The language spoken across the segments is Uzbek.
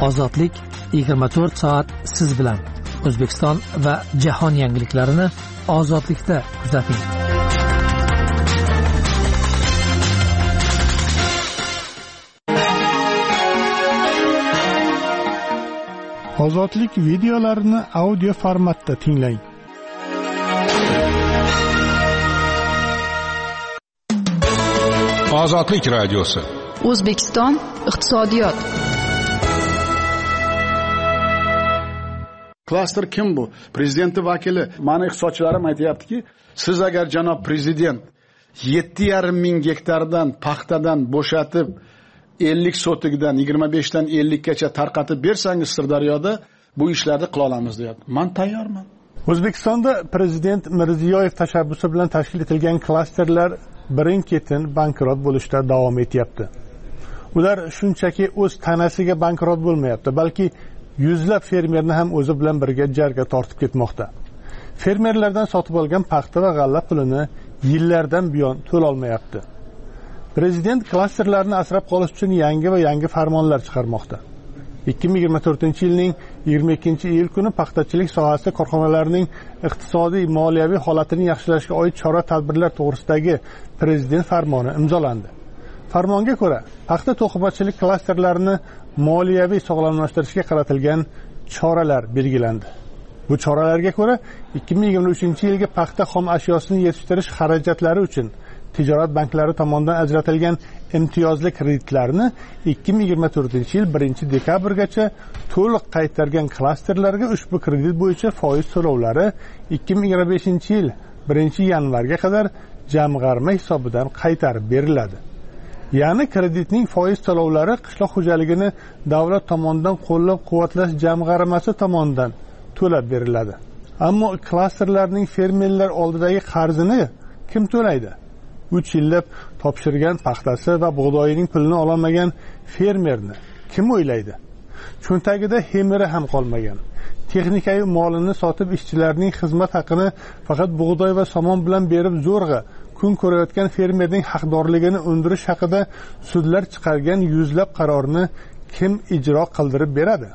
Ozodlik 24 soat siz bilan. O'zbekiston va jahon yangiliklarini Ozodlikda kuzating. Ozodlik videolarini audio formatda tinglang. Ozodlik radiosi. O'zbekiston iqtisodiyot. Klaster kim bu? Prezidenti vakili. Mani iqtisodchilarim aytayaptiki, siz agar janob prezident 7,5 ming gektardan paxtadan bo'shatib 50 sotikdan 25 dan 50 gacha tarqatib bersangiz Sirdaryoda bu ishlarni qila olamiz deyapti. Men tayyorman. O'zbekistonda prezident Mirziyoyev tashabbusi bilan tashkil etilgan klasterlar birin-ketin bankrot bo'lishda davom etyapti. Ular shunchaki o'z tanasiga bankrot bo'lmayapti, balki yuzlab fermerni ham o'zi bilan birga jarga tortib ketmoqda. Fermerlardan sotib olgan paxta va g'alla pulini yillardan buyon to'la olmayapti. Prezident klasterlarni asrab qolish uchun yangi farmonlar chiqarmoqda. 2024-yilning 22-iyul kuni paxtachilik sohasida korxonalarning iqtisodiy moliyaviy holatini yaxshilashga oid chora-tadbirlar to'g'risidagi prezident farmoni imzolandi. Farmonga ko'ra, paxta to'qimachilik klasterlarini moliyaviy sog'lomlashtirishga qaratilgan choralar belgilandi. Bu choralarga ko'ra 2023-yilga paxta xom ashyosini yetishtirish xarajatlari uchun tijorat banklari tomonidan ajratilgan imtiyozli kreditlarni 2024-yil 1-dekabrgacha to'liq qaytargan klasterlarga ushbu kredit bo'yicha foiz to'lovlari 2025-yil 1-yanvarga qadar jamg'arma hisobidan qaytarib beriladi. Ya'ni kreditning foiz to'lovlari qishloq xo'jaligini davlat tomonidan qo'llab-quvvatlash jamg'armasi tomonidan to'lab beriladi. Ammo klasterlarning fermerlar oldidagi qarzini kim to'laydi? 3 yillab topshirgan paxtasi va bug'doyining pulini ololmagan fermerni kim o'ylaydi? Cho'ntagida hemiri ham qolmagan. Texnikayu molini sotib ishchilarning xizmat haqini faqat bug'doy va somon bilan berib zo'rg'a kun ko'rayotgan fermerning haqdorligini undirish haqida sudlar chiqargan yuzlab qarorni kim ijro qildirib beradi?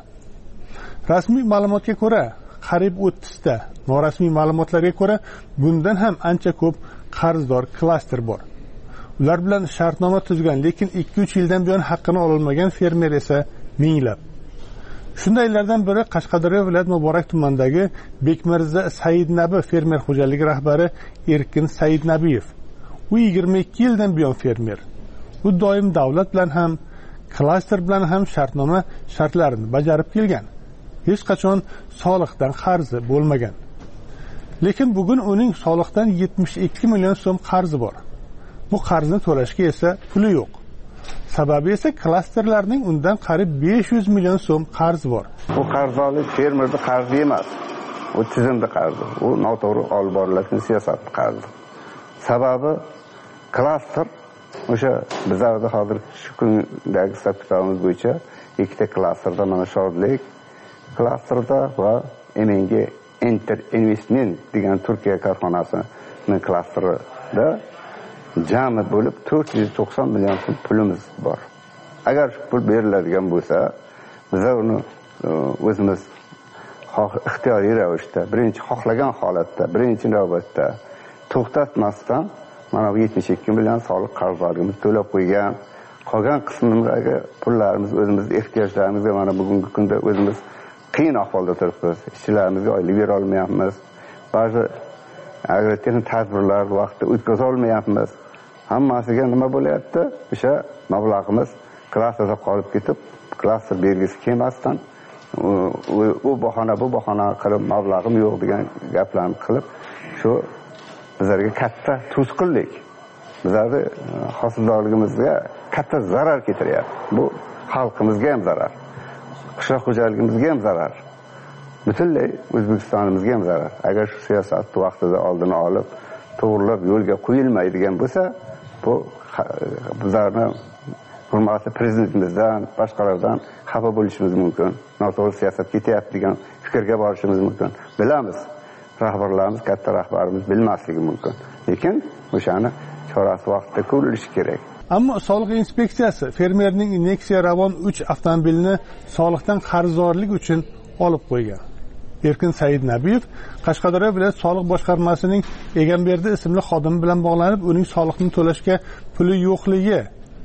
Rasmiy ma'lumotga ko'ra, qariyb 30 ta, norasmiy ma'lumotlarga ko'ra bundan ham ancha ko'p qarzdor klaster bor. Ular bilan shartnoma tuzgan, lekin 2-3 yildan buyon haqqini ololmagan fermer esa minglab. Shundaylardan biri Qashqadaryo viloyat Muborak tumanidagi Bekmirza Saidnabi fermer xo'jaligi rahbari Erkin Saidnabiyev. U 22 yildan buyon fermer. U doim davlat bilan ham, klaster bilan ham shartnoma shartlarini bajarib kelgan. Hech qachon soliqdan qarzi bo'lmagan. Lekin bugun uning soliqdan 72 million so'm qarzi bor. Bu qarzni to'lashga esa puli yo'q. Sababi esa klasterlarning undan qariyb 500 million so'm qarzi bor. Bu qarzoliq fermerning qarzi emas. U tizimli qarzi. U noto'g'ri olib boriladigan siyosatning qarzi. Sababi klaster o'sha bizlarda hozir shu kundagi hisob-kitobimiz bo'yicha ikkita klasterda mana Shodlik klasterda va MNG Enter Investment degan Turkiya korxonasining klasterida jami bo'lib 490 million so'm pulimiz bor. Agar shu pul beriladigan bo'lsa, biz uni o'zimiz ixtiyoriy ravishda, birinchi xohlagan holatda, birinchi navbatda to'xtatmasdan mana bu 72 million soliq qarzorligimiz to'lab qo'ygan. Qolgan qismidagi pullarimiz o'zimiz ehtiyojlarimizga mana bugungi kunda o'zimiz qiyin ahvolda turibmiz. Ishchilarimizga oylik bera olmayapmiz. Ba'zi agrotexnik tadbirlar vaqtida o'tkaza olmayapmiz. Hammasiga nima bo'layapti? O'sha mablag'imiz klasterda qolib ketib, klaster belgisi kelmasdan u bahona qilib mablag'im yo'q degan gaplarni qilib, shu bizlarga katta to'sqinlik. Bizlarning hosildorligimizga katta zarar keltiryapti. Bu xalqimizga ham zarar. Qishloq xo'jaligimizga ham zarar. Butunlay O'zbekistonimizga ham zarar. Agar shu siyosatni vaqtida oldini olib, to'g'rilab yo'lga qo'yilmaydigan bo'lsa, bu bizlarni hurmatli prezidentimizdan, boshqalardan xafa bo'lishimiz mumkin. Noto'g'ri siyosat ketyapti degan fikrga borishimiz mumkin. Bilamiz, rahbarlarimiz, katta rahbarimiz bilmasligi mumkin. Lekin o'shani chorasi vaqtida ko'rilishi kerak. Ammo soliq inspeksiyasi fermerning Nexia Ravon 3 avtomobilini soliqdan qarzdorlik uchun olib qo'ygan. Erkin Saidnabiyev Qashqadaryo viloyat soliq boshqarmasining Egamberdi ismli xodimi bilan bog'lanib, uning soliqni to'lashga puli yo'qligi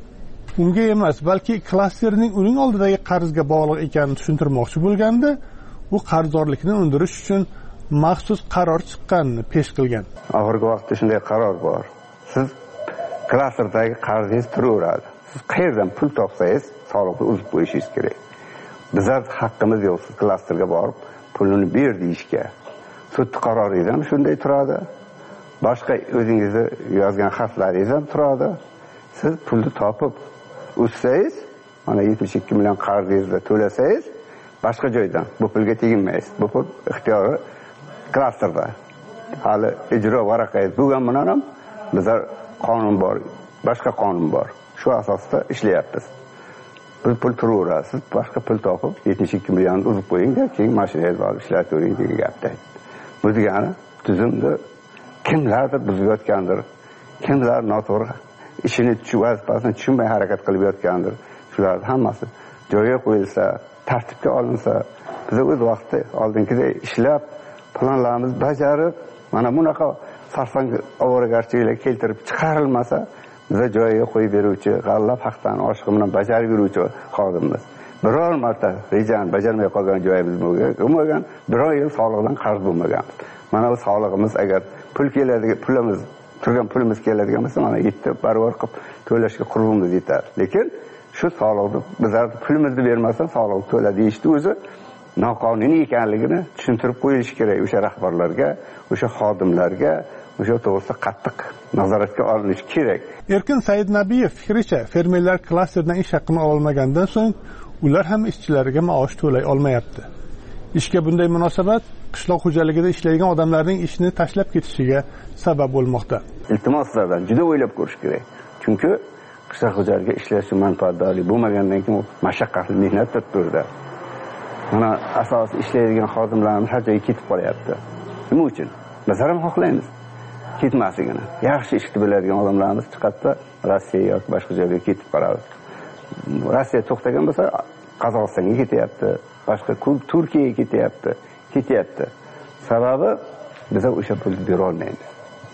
unga emas, balki klasterning uning oldidagi qarzga bog'liq ekanini tushuntirmoqchi bo'lganda, u qarzdorlikni undirish uchun maxsus qaror chiqqanini pesh qilgan. Oxirgi vaqtda shunday qaror bor. Siz klasterdagi qarzingiz turaveradi. Siz qayerdan pul topsangiz, soliqni uzib qo'yishingiz kerak. Bizlar haqqimiz yo'q, siz klasterga borib pulini ber deyishga. Sud qaroringiz ham shunday turadi. Boshqa o'zingizni yozgan xatlaringiz ham turadi. Siz pulni topib uzsangiz, mana 72 million qarzingizni to'lasangiz, boshqa joydan bu pulga teginmaysiz. Bu pul ixtiyori klasterda. Hali ijro varaqangiz bo'lgan bilan ham bizlar qonun bor, boshqa qonun bor. Shu asosda ishlayapmiz. Pul turaveradi. Siz boshqa pul topib 72 million uzib qo'ying, keyin mashinangizni olib ishlatavering degan gapda. Bu degani tuzumni kimlardir buzayotgandir, kimlar noto'g'ri ishini vazifasini tushunmay harakat qilib yotgandir. Shularning hammasi joyiga qo'yilsa, tartibga olinsa, biz o'z vaqtida oldingidek ishlab, planlarimizni bajarib, mana bunaqa sarson ovoragarchiliklar keltirib chiqarilmasa, biza joyiga qo'yib beruvchi, g'alla paxtani oshiq bilan bajarib yuruvchi xodimmiz. Biror marta rejani bajarmay qolgan joyimiz bo'lmagan, biror yil soliqdan qarz bo'lmagan. Mana bu solig'imiz agar pul keladigan, pulimiz turgan pulimiz keladigan bo'lsa, mana yetti barobar qilib to'lashga qurbimiz yetadi. Lekin shu soliqni bizlar pulimizni bermasdan soliq to'ladi deyishdi o'zi noqonuniy ekanligini tushuntirib qo'yilishi kerak o'sha rahbarlarga, o'sha xodimlarga, o'sha to'g'risida qattiq nazoratga olinishi kerak. Erkin Saidnabiyev fikricha, fermerlar klasterdan ish haqqini ololmagandan so'ng ular ham ishchilariga maosh to'lay olmayapti. Ishga bunday munosabat qishloq xo'jaligida ishlaydigan odamlarning ishni tashlab ketishiga sabab bo'lmoqda. Iltimoslardan juda o'ylab ko'rish kerak. Chunki qishloq xo'jaligida ishlash manfaatdorli bo'lmagandan keyin mashaqqatli mehnatdir turdi. Mana asosiy ishlaydigan xodimlarimiz har joyga ketib qolyapti. Nima uchun? Biz ham xohlaymiz ketmasligini. Yaxshi ishni biladigan odamlarimiz chiqadi, Rossiya yoki boshqa joyga ketib qoladi. Rossiya to'xtagan bo'lsa, Qozog'istonga ketyapti, boshqa Turkiyaga ketyapti. Sababi biz o'sha pulni bera olmaymiz.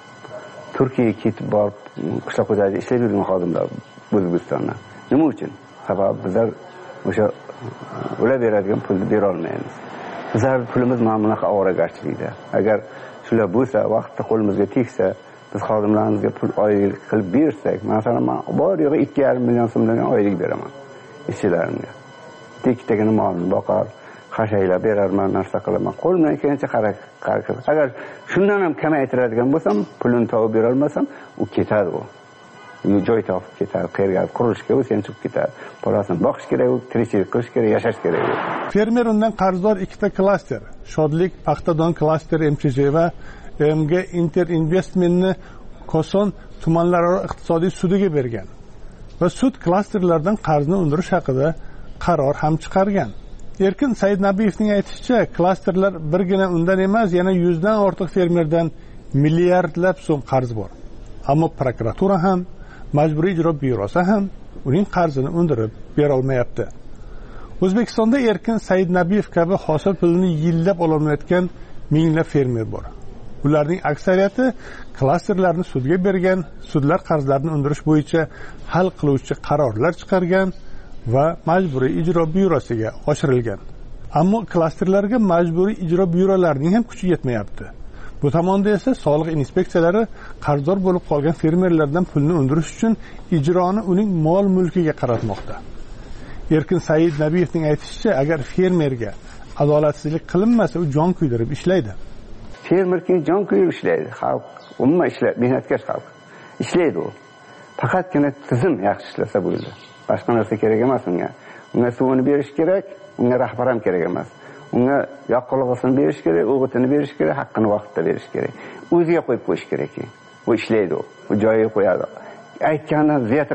Turkiyaga ketib borib qishloq xo'jaligida ishlab yurgan xodimlar O'zbekistondan. Nima uchun? Sababi bizlar o'sha ular beradigan pulni bera olmaymiz. Bizlar pulimiz mana bunaqa ovoragarchilikda. Agar shular bo'lsa, vaqtda qo'limizga tegsa, biz xodimlarimizga pul oylik qilib bersak, masalan, men bor yo'g'i 2,5 million so'mdan oylik beraman ishchilarimga. Tektagini molni boqar, xashaylar berarman, narsa qilaman. Qo'limdan kelgancha harakat. Agar shundan ham kamaytiradigan bo'lsam, pulini topib bera olmasam, u ketadi u. Joy topib ketadi, qayerga qurilishga bo'lsa ham chiqib ketadi. Bolasini boqish kerak, tirikchilik qilish kerak, yashash kerak. Fermer undan qarzdor ikkita klaster, Shodlik Paxtadon klaster MCJ va MG Interinvestmentni Koson tumanlararo iqtisodiy sudiga bergan va sud klasterlardan qarzni undirish haqida qaror ham chiqargan. Erkin Saidnabiyevning aytishicha, klasterlar birgina undan emas, yana 100 dan ortiq fermerdan milliardlab so'm qarz bor. Ammo prokuratura ham, Majburiy ijro byurosi ham uning qarzini undirib bera olmayapti. O'zbekistonda Erkin Saidnabiyev kabi hosil pulini yillab ololmayotgan minglab fermer bor. Ularning aksariyati klasterlarni sudga bergan, sudlar qarzlarni undirish bo'yicha hal qiluvchi qarorlar chiqargan va Majburiy ijro byurosiga oshirilgan. Ammo klasterlarga Majburiy ijro byurolarining ham kuchi yetmayapti. Bu tomonda esa soliq inspeksiyalari qarzdor bo'lib qolgan fermerlardan pulni undirish uchun ijroni uning mol-mulkiga qaratmoqda. Erkin Saidnabiyevning aytishicha, agar fermerga adolatsizlik qilinmasa, u jon kuydirib ishlaydi. Fermer kim jon kuydirib ishlaydi? Xalq, umuman ishlaydi, mehnatkash xalq. Ishlaydi u. Faqatgina tizim yaxshi ishlasa bo'ldi. Boshqa narsa kerak emas unga. Unga suvini berish kerak, unga rahbar ham kerak emas. Unga yoqilg'isini berish kerak, o'g'itini berish kerak, haqqini vaqtida berish kerak. O'ziga qo'yib qo'yish kerak. U ishlaydi u. U joyiga qo'yadi. Aytgandan ziyada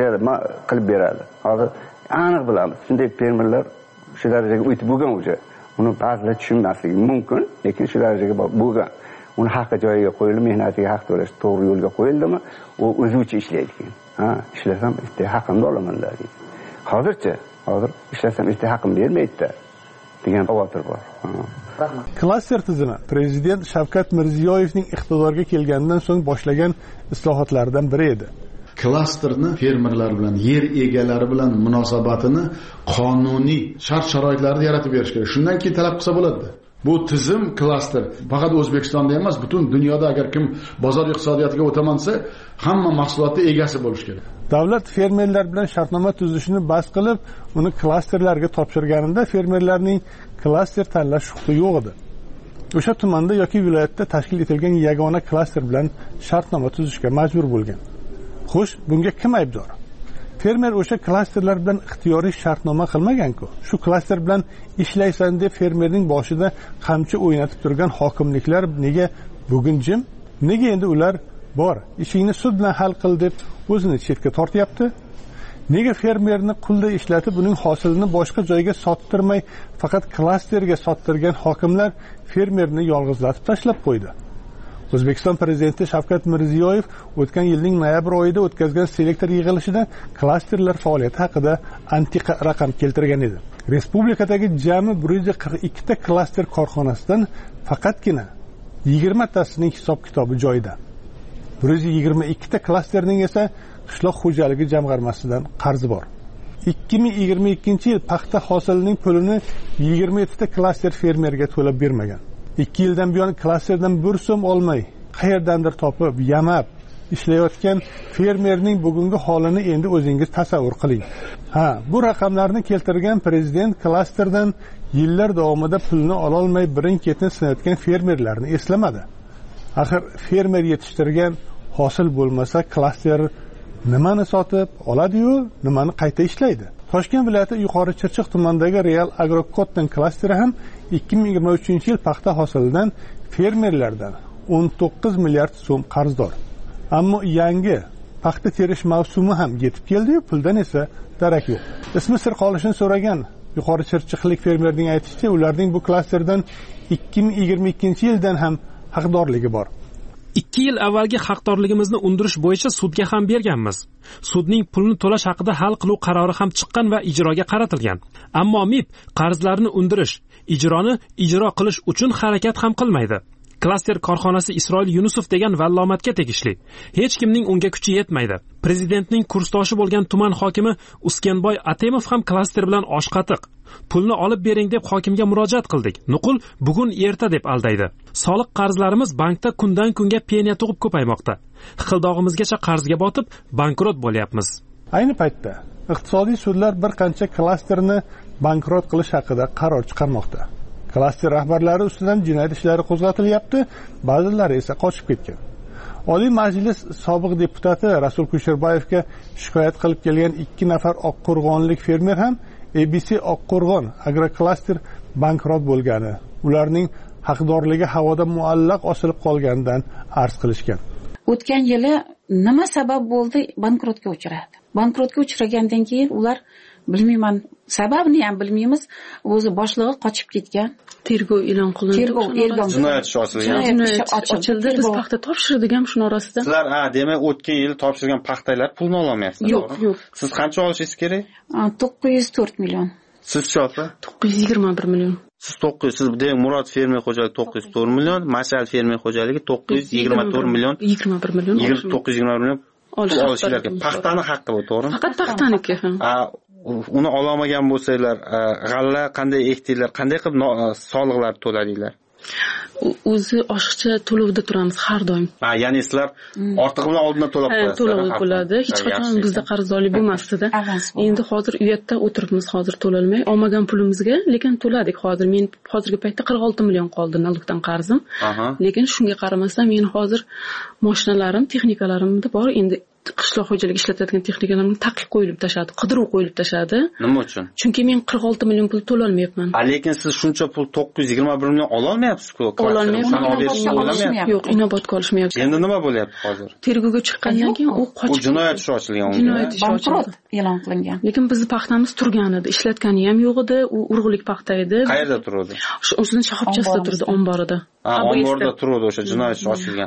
qilib beradi. Hozir aniq bilamiz. Shunday fermerlar shu darajaga o'tib bo'lgan o'sha. Uni ba'zilar tushunmasligi mumkin, lekin shu darajaga bo'lgan. uni haqqi joyiga qo'yilib, mehnatiga haq to'lash to'g'ri yo'lga qo'yildimi, u o'zicha ishlaydi keyin. Ishlasam bitta haqqimni olaman deydi. Hozir ishlasam bitta haqqim bermaydi degan xavotir bor. Klaster tizimi prezident Shavkat Mirziyoyevning iqtidorga kelganidan so'ng boshlagan islohotlardan biri edi. Klasterni fermerlar bilan, yer egalari bilan munosabatini qonuniy shart-sharoitlarda yaratib berish kerak. Shundan keyin talab qilsa bo'ladi. Bu tizim klaster faqat O'zbekistonda emas, butun dunyoda agar kim bozor iqtisodiyotiga o'taman desa, hamma mahsulotning egasi bo'lish kerak. Davlat fermerlar bilan shartnoma tuzishni bas qilib, uni klasterlarga topshirganida fermerlarning klaster tanlash huquqi yo'q edi. O'sha tumanda yoki viloyatda tashkil etilgan yagona klaster bilan shartnoma tuzishga majbur bo'lgan. Xo'sh, bunga kim aybdor? Fermer o'sha klasterlar bilan ixtiyoriy shartnoma qilmagan-ku. Shu klaster bilan ishlaysan deb fermerning boshida qamchi o'ynatib turgan hokimliklar nega bugun jim? Nega endi ular bor, ishingni sud bilan hal qil deb o'zini chetga tortyapti? Nega fermerni qulda ishlatib uning hosilini boshqa joyga sottirmay, faqat klasterga sottirgan hokimlar fermerni yolg'izlatib tashlab qo'ydi? O'zbekiston prezidenti Shavkat Mirziyoyev o'tgan yilning noyabr oyida o'tkazgan selektor yig'ilishida klasterlar faoliyati haqida antiqa raqam keltirgan edi. Respublikadagi jami 142 ta klaster korxonasidan faqatgina 20 tasining hisob-kitobi joyida. 122 ta klasterning esa qishloq xo'jaligi jamg'armasidan qarzi bor. 2022-yil paxta hosilining pulini 27 ta klaster fermerga to'lab bermagan. 2 yildan buyon klasterdan bir so'm olmay, qayerdandir topib, yamab ishlayotgan fermerning bugungi holini endi o'zingiz tasavvur qiling. Bu raqamlarni keltirgan prezident klasterdan yillar davomida pulni ola olmay birin-ketin sinayotgan fermerlarni eslamadi. Axir fermer yetishtirgan hosil bo'lmasa, klaster nimani sotib oladi-yu, nimani qayta ishlaydi? Toshkent viloyati Yuqori Chirchiq tumanidagi Real Agrocotton klasteri ham 2023-yil paxta hosilidan fermerlardan 19 milliard so'm qarzdor. Ammo yangi paxta terish mavsumi ham yetib keldi-yu, puldan esa darak yo'q. Ismi sir qolishini so'ragan Yuqori Chirchiqlik fermerning aytishicha, ularning bu klasterdan 2022-yildan ham haqdorligi bor. 2 yil avvalgi haqdorligimizni undirish bo'yicha sudga ham berganmiz. Sudning pulni to'lash haqida hal qiluv qarori ham chiqqan va ijroga qaratilgan. Ammo MIB qarzlarni undirish, ijro qilish uchun harakat ham qilmaydi. Klaster korxonasi Isroil Yunusov degan vallomatga tegishli. Hech kimning unga kuchi yetmaydi. Prezidentning kursdoshi bo'lgan tuman hokimi Uskenboy Atemov ham klaster bilan oshqatiq. Pulni olib bering deb hokimga murojaat qildik. Nuqul bugun erta deb aldaydi. Soliq qarzlarimiz bankda kundan kunga penya tug'ib ko'paymoqda. Hiqildog'imizgacha qarzga botib, bankrot bo'lyapmiz. Ayni paytda iqtisodiy sudlar bir qancha klasterni bankrot qilish haqida qaror chiqarmoqda. Klaster rahbarlari ustidan jinoyat ishlari qo'zg'atilyapti, ba'zilari esa qochib ketgan. Oliy Majlis sobiq deputati Rasul Kusherbayevga shikoyat qilib kelgan 2 nafar oqqo'rg'onlik fermer ham ABC Oqqo'rg'on agroklaster bankrot bo'lgani, ularning haqdorligi havoda muallaq osilib qolganidan arz qilishgan. O'tgan yili nima sabab bo'ldi bankrotga uchradi? Bankrotga uchragandan keyin ular bilmayman, sababini ham bilmaymiz, o'zi boshlig'i qochib ketgan. Tergov e'lon qilindi. Jinoyat ishi ochildi. Biz paxta topshirdik ham shuni orasida. Sizlar demak o'tgan yil topshirgan paxtalar pulni ololmayapsiz. Yo'q. Siz qancha olishingiz kerak? 904 million. Siz cho'pi? 921 million. Siz demak Murod fermer xo'jaligi 904 million, Mashal fermer xo'jaligi 924 million. 21 million. 921 million olishlarga. Paxtani haqqi bu, to'g'rimi? Faqat paxtaniki ham. Uni olamagan bo'lsanglar, g'alla qanday ekdinglar, qanday qilib soliqlar to'ladinglar? O'zi oshiqcha to'lovda turamiz har doim. Ya'ni sizlar ortiq bilan oldindan to'lab qo'yasiz. To'lab bo'ladi. Hech qachon bizda qarzdorlik bo'lmasdi-da. Endi hozir uyatda o'tiribmiz, hozir to'lolmay, olmagan pulimizga, lekin to'ladik hozir. Men hozirgi paytda 46 million qoldi nalogdan qarzim. Lekin shunga qaramasdan men hozir mashinalarim, texnikalarim bor. Endi qishloq xo'jaligi ishlatadigan texnikalarni taqiq qo'yilib tashladi, qidiruv qo'yilib tashladi. Nima uchun? Chunki men 46 million pul to'la olmayapman. Lekin siz shuncha pul 921 million ola olmayapsiz-ku. Yo'q, inobatga olishmayapsiz. Endi nima bo'lyapti hozir? Tergovga chiqqandan keyin u qochib, jinoyat ishi ochilgan unga. Jinoyat ishi bankrot e'lon qilingan. Lekin bizning paxtamiz turgan edi, ishlatgani ham yo'q edi, u urug'lik paxta edi. Qayerda turadi? O'zining shoxobchasida turdi, omborida. Omborda turadi o'sha jinoyat ishi ochilgan.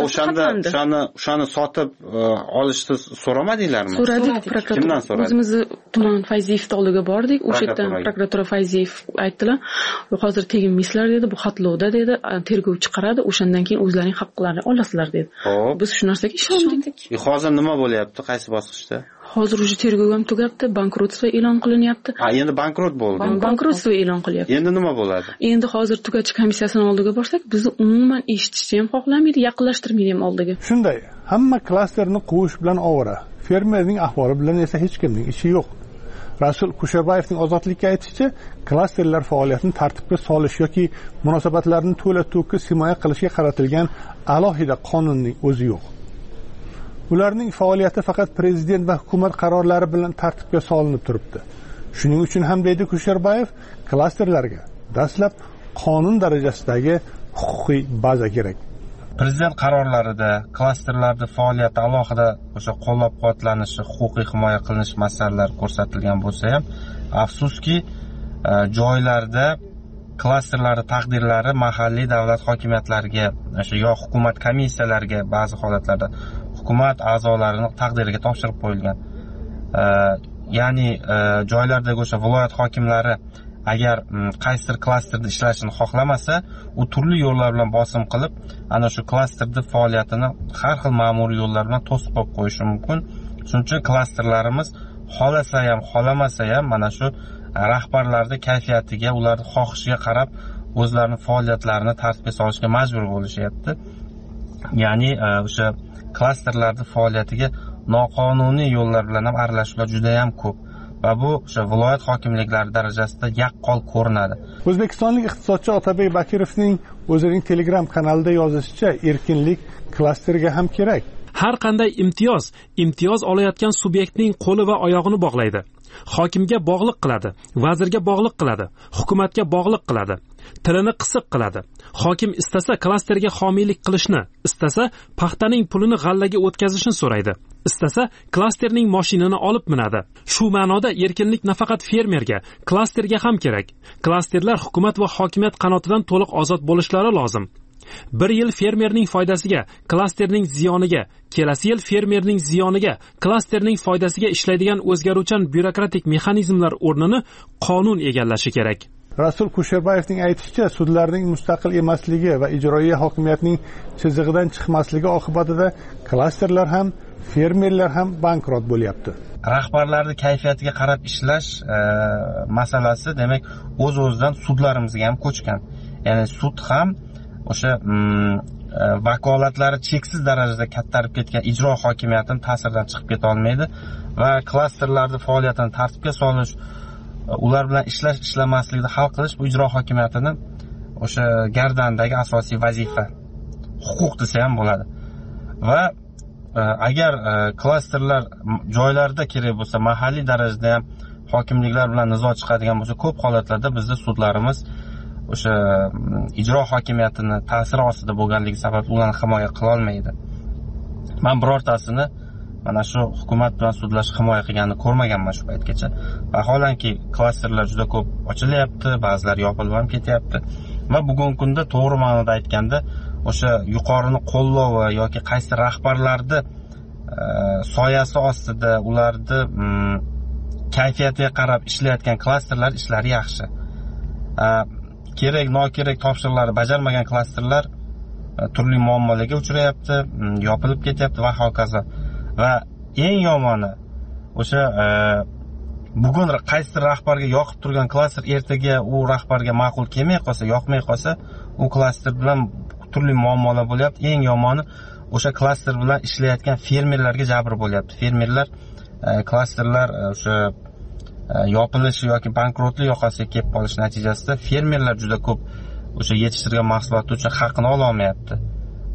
O'shani sotib olishni so'ramadinglarmi? So'radik, prokuratura. Kimdan so'radingiz? O'zimizni tuman Fayziyevga oldiga bordik. O'sha yerdan prokuratura Fayziyev aytdilar, hozir teginmaysizlar dedi, bu xatlovda dedi, tergov chiqaradi, o'shandan keyin o'zlarining haqqlarini olasizlar dedi. Biz shu narsaga ishondik. Hozir nima bo'lyapti? Qaysi bosqichda? Hozir уже tergov ham tugabdi, bankrotство e'lon qilinyapti. Endi bankrot bo'ldi. Bankrotство e'lon qilyapti. Endi nima bo'ladi? Endi hozir tugatish komissiyasining oldiga borsak, bizni umuman eshitishni ham xohlamaydi, yaqinlashtirmaydi ham oldiga. Shunday, hamma klasterni quvish bilan ovora. Fermerning ahvoli bilan esa hech kimning ishi yo'q. Rasul Kusherbayevning ozodlikka aytishicha, klasterlar faoliyatini tartibga solish yoki munosabatlarni to'la to'kis himoya qilishga qaratilgan alohida qonunning o'zi yo'q. Ularning faoliyati faqat prezident va hukumat qarorlari bilan tartibga solinib turibdi. Shuning uchun ham deydi Kusherbayev, klasterlarga dastlab qonun darajasidagi huquqiy baza kerak. Prezident qarorlarida klasterlarda faoliyati alohida o'sha qo'llab-quvvatlanishi, huquqiy himoya qilinish masalalari ko'rsatilgan bo'lsa ham, afsuski joylarda klasterlari taqdirlari mahalliy davlat hokimiyatlariga, o'sha yo hukumat komissiyalariga ba'zi holatlarda hukumat a'zolarining taqdiriga topshirib qo'yilgan. Ya'ni joylardagi o'sha viloyat hokimlari agar qaysidir klasterda ishlashini xohlamasa, u turli yo'llar bilan bosim qilib, ana shu klasterning faoliyatini har xil ma'muriy yo'llar bilan to'sib qo'yib qo'yishi mumkin. Shuning uchun klasterlarimiz xolasa ham, xolamasa ham mana shu rahbarlarning kayfiyatiga, ularning xohishiga qarab o'zlarining faoliyatlarini tartibga solishga majbur bo'lishyapti. Ya'ni o'sha klasterlarning faoliyatiga noqonuniy yo'llar bilan ham aralashuvlar juda ham ko'p. Va bu o'sha viloyat hokimliklari darajasida yaqqol ko'rinadi. O'zbekistonlik iqtisodchi Otabek Bakirovning o'zining Telegram kanalida yozishicha, erkinlik klasterga ham kerak. Har qanday imtiyoz olayotgan subyektning qo'li va oyog'ini bog'laydi. Hokimga bog'liq qiladi, vazirga bog'liq qiladi, hukumatga bog'liq qiladi, tilini qisiq qiladi. Hokim istasa klasterga homiylik qilishni, istasa paxtaning pulini g'allaga o'tkazishni so'raydi. Istasa klasterning mashinani olib minadi. Shu ma'noda erkinlik nafaqat fermerga, klasterga ham kerak. Klasterlar hukumat va hokimiyat qanotidan to'liq ozod bo'lishlari lozim. Bir yil fermerning foydasiga, klasterning ziyoniga, kelasi yil fermerning ziyoniga, klasterning foydasiga ishlaydigan o'zgaruvchan byurokratik mexanizmlar o'rnini qonun egallashi kerak. Rasul Kusherbayevning aytishicha, sudlarning mustaqil emasligi va ijroiya hokimiyatning chizig'idan chiqmasligi oqibatida klasterlar ham, fermerlar ham bankrot bo'lyapti. Rahbarlarning kayfiyatiga qarab ishlash masalasi, demak, o'z-o'zidan sudlarimizga ham ko'chgan. Ya'ni sud ham o'sha vakolatlari cheksiz darajada kattarib ketgan ijro hokimiyatining ta'siridan chiqib keta olmaydi va klasterlarning faoliyatini tartibga solish, ular bilan ishlamaslikni hal qilish bu ijro hokimiyatining o'sha gardandagi asosiy vazifa, huquq desa ham bo'ladi. Va agar klasterlar joylarda kerak bo'lsa, mahalliy darajada ham hokimliklar bilan nizo chiqadigan bo'lsa, ko'p holatlarda bizning sudlarimiz o'sha ijro hokimiyatini ta'siri ostida bo'lganligi sababli ularni himoya qila olmaydi. Men birortasini mana shu hukumat bilan sudlash himoya qilganini ko'rmaganman shu paytgacha. Vaholanki klasterlar juda ko'p ochilyapti, ba'zilar yopilib ham ketyapti. Va bugungi kunda to'g'ri ma'noda aytganda, o'sha yuqorini qo'llovi yoki qaysi rahbarlarni soyasi ostida ularni kayfiyatiga qarab ishlayotgan klasterlar ishlari yaxshi. Kerak, nokerak topshiriqlarni bajarmagan klasterlar turli muammolarga uchrayapti, yopilib ketyapti va hokazo. Va eng yomoni o'sha bugun qaysi rahbarga yoqib turgan klaster ertaga u rahbarga ma'qul kelmay qolsa, yoqmay qolsa, u klaster bilan turli muammolar bo'lyapti. Eng yomoni o'sha klaster bilan ishlayotgan fermerlarga jabr bo'lyapti. Fermerlar klasterlar o'sha yopilishi yoki bankrotlik yoqasiga kelib qolish natijasida fermerlar juda ko'p o'sha yetishtirgan mahsuloti uchun haqini ola olmayapti.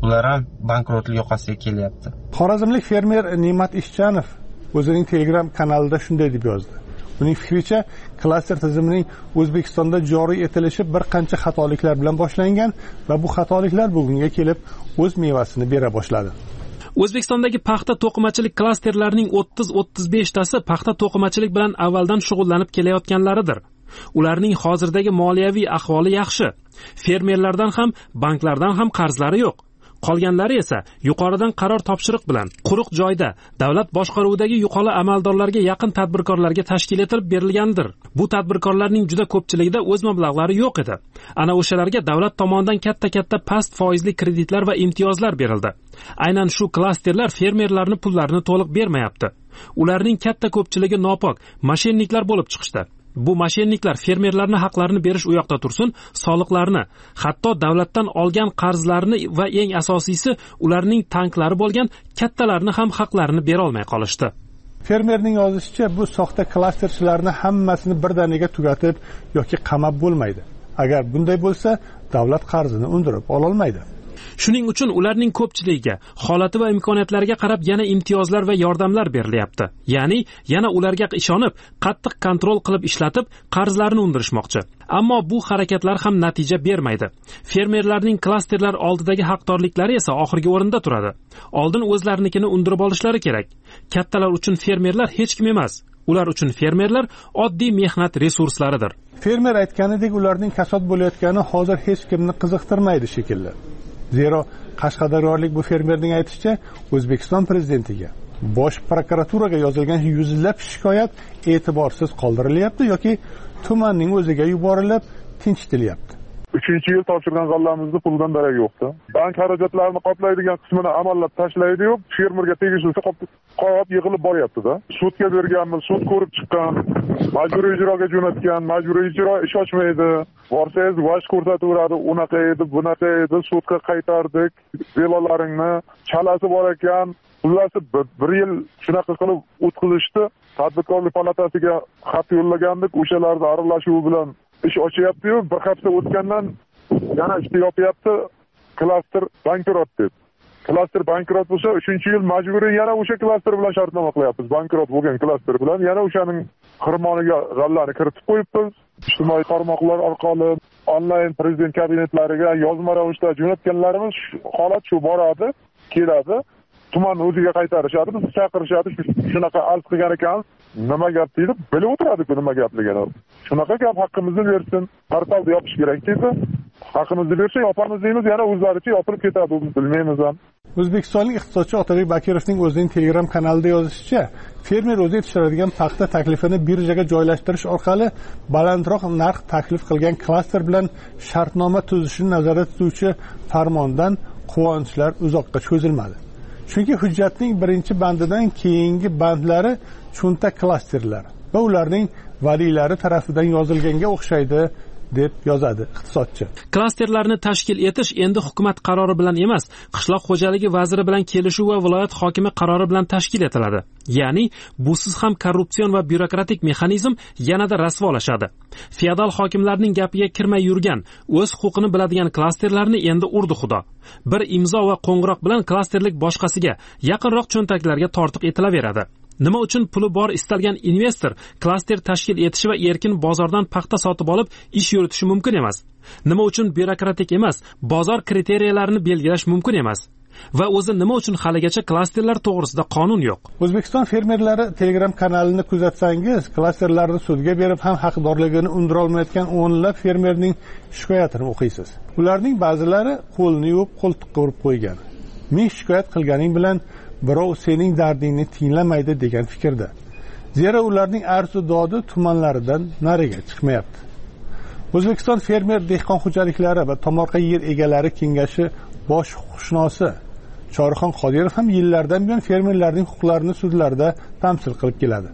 ular ham bankrotlik yoqasiga kelyapti. Xorazmlik fermer Ne'mat Ishchanov o'zining Telegram kanalida shunday deb yozdi. Uning fikricha, klaster tizimining O'zbekistonda joriy etilishi bir qancha xatoliklar bilan boshlangan va bu xatoliklar bugunga kelib o'z mevasini bera boshladi. O'zbekistondagi paxta to'qimachilik klasterlarining 30-35 tasi paxta to'qimachilik bilan avvaldan shug'ullanib kelayotganlaridir. Ularning hozirdagi moliyaviy ahvoli yaxshi. Fermerlardan ham, banklardan ham qarzlari yo'q. Qolganlari esa yuqoridan qaror topshiriq bilan quruq joyda davlat boshqaruvidagi yuqori amaldorlarga yaqin tadbirkorlarga tashkil etilib berilgandir. Bu tadbirkorlarning juda ko'pchiligida o'z mablag'lari yo'q edi. Ana o'shalarga davlat tomonidan katta past foizli kreditlar va imtiyozlar berildi. Aynan shu klasterlar fermerlarning pullarini to'liq bermayapti. Ularning katta ko'pchiligi nopok, moshenniklar bo'lib chiqishdi. Bu moshenniklar fermerlarning haqlarini berish u yoqda tursin, soliqlarni, hatto davlatdan olgan qarzlarini va eng asosiysi ularning tanklari bo'lgan kattalarni ham haqlarini bera olmay qolishdi. Fermerning yozishicha, bu soxta klasterchilarni hammasini birdaniga tugatib yoki qamab bo'lmaydi. Agar bunday bo'lsa, davlat qarzini undirib ola olmaydi. Shuning uchun ularning ko'pchiligiga holati va imkoniyatlariga qarab yana imtiyozlar va yordamlar berilyapti. Ya'ni yana ularga ishonib, qattiq kontrol qilib ishlatib, qarzlarini undirishmoqchi. Ammo bu harakatlar ham natija bermaydi. Fermerlarning klasterlar oldidagi haqdorliklari esa oxirgi o'rinda turadi. Oldin o'zlarinikini undirib olishlari kerak. Kattalar uchun fermerlar hech kim emas. Ular uchun fermerlar oddiy mehnat resurslaridir. Fermer aytganidek, ularning kasod bo'layotgani hozir hech kimni qiziqtirmaydi shekilli. Zero Qashqadaryolik bu fermerning aytishicha, O'zbekiston prezidentiga, Bosh prokuraturaga yozilgan yuzlab shikoyat e'tiborsiz qoldirilyapti yoki tumanning o'ziga yuborilib tinchitilyapti. 3-yil topshirgan g'allamizni puldan darak yo'qdi. Bank xarajatlarini qoplaydigan qismini amallab tashlaydi-yu, fermerga tegishlisi qolib yig'ilib boryapti-da. Sudga berganmiz, sud ko'rib chiqqan, majburiy ijroga jo'natgan, majburiy ijro ish ochmaydi. Borsangiz vaj ko'rsataveradi, unaqa edi, bunaqa edi, sudga qaytardik, velolaringni chalasi bor ekan. Xullas bir yil shunaqa qilib o'tkazishdi. Tadbirkorlik palatasiga xat yo'llagandik, o'shalarning aralashuvi bilan ish ochyapti-yu, bir hafta o'tgandan yana ishni yopyapti, klaster bankrot deb. Klaster bankrot bo'lsa, 3-yil majburiy yana o'sha klaster bilan shartnoma qilyapmiz. Bankrot bo'lgan klaster bilan yana o'shaning xirmoniga g'allani kiritib qo'yibmiz. Ijtimoiy tarmoqlar orqali onlayn prezident kabinetlariga yozma ravishda jo'natganlarimiz holat shu boradi, keladi. Tuman o'ziga qaytarishadi, bizni chaqirishadi, shunaqa arz qilgan ekanmiz. Nima gap deydi, bilib o'tiradi-ku nima gapligini. Shunaqa gap haqqimizni bersin, portalda yopish kerak deydi. Haqqimizni bersa yopamiz deymiz, yana o'zlaricha yopilib ketadi, biz bilmaymiz ham. O'zbekistonlik iqtisodchi Otabek Bakirovning o'zining Telegram kanalida yozishicha, fermer o'zi yetishtiradigan paxta taklifini birjaga joylashtirish orqali balandroq narx taklif qilgan klaster bilan shartnoma tuzishni nazarda tutuvchi farmondan quvonchlar uzoqqa cho'zilmadi. Chunki hujjatning birinchi bandidan keyingi bandlari cho'nta klasterlar va ularning valiylari tarafidan yozilganga o'xshaydi deb yozadi iqtisodchi. Klasterlarni tashkil etish endi hukumat qarori bilan emas, qishloq xo'jaligi vaziri bilan kelishuv va viloyat hokimi qarori bilan tashkil etiladi. Ya'ni busiz ham korrupsion va byurokratik mexanizm yanada rasvolashadi. Feodal hokimlarning gapiga kirmay yurgan, o'z huquqini biladigan klasterlarni endi urdi xudo. Bir imzo va qo'ng'iroq bilan klasterlik boshqasiga, yaqinroq cho'ntaklarga tortiq etilaveradi. Nima uchun puli bor istalgan investor klaster tashkil etishi va erkin bozordan paxta sotib olib ish yuritishi mumkin emas? Nima uchun byurokratik emas, bozor kriteriyalarini belgilash mumkin emas? Va o'zi nima uchun haligacha klasterlar to'g'risida qonun yo'q? O'zbekiston fermerlari Telegram kanalini kuzatsangiz, klasterlarni sudga berib ham haqdorligini undira olmayotgan o'nlab fermerning shikoyatini o'qiysiz. Ularning ba'zilari qo'lni yuvib, qo'ltiqqa urib qo'ygan. Men shikoyat qilganing bilan birov sening dardingni tinglamaydi degan fikrda. Zero ularning arzu dodi tumanlaridan nariga chiqmayapti. O'zbekiston fermer dehqon xo'jaliklari va tomorqa yer egalari kengashi bosh huquqshunosi Chorixon Qodirov ham yillardan buyon fermerlarning huquqlarini sudlarda tamsil qilib keladi.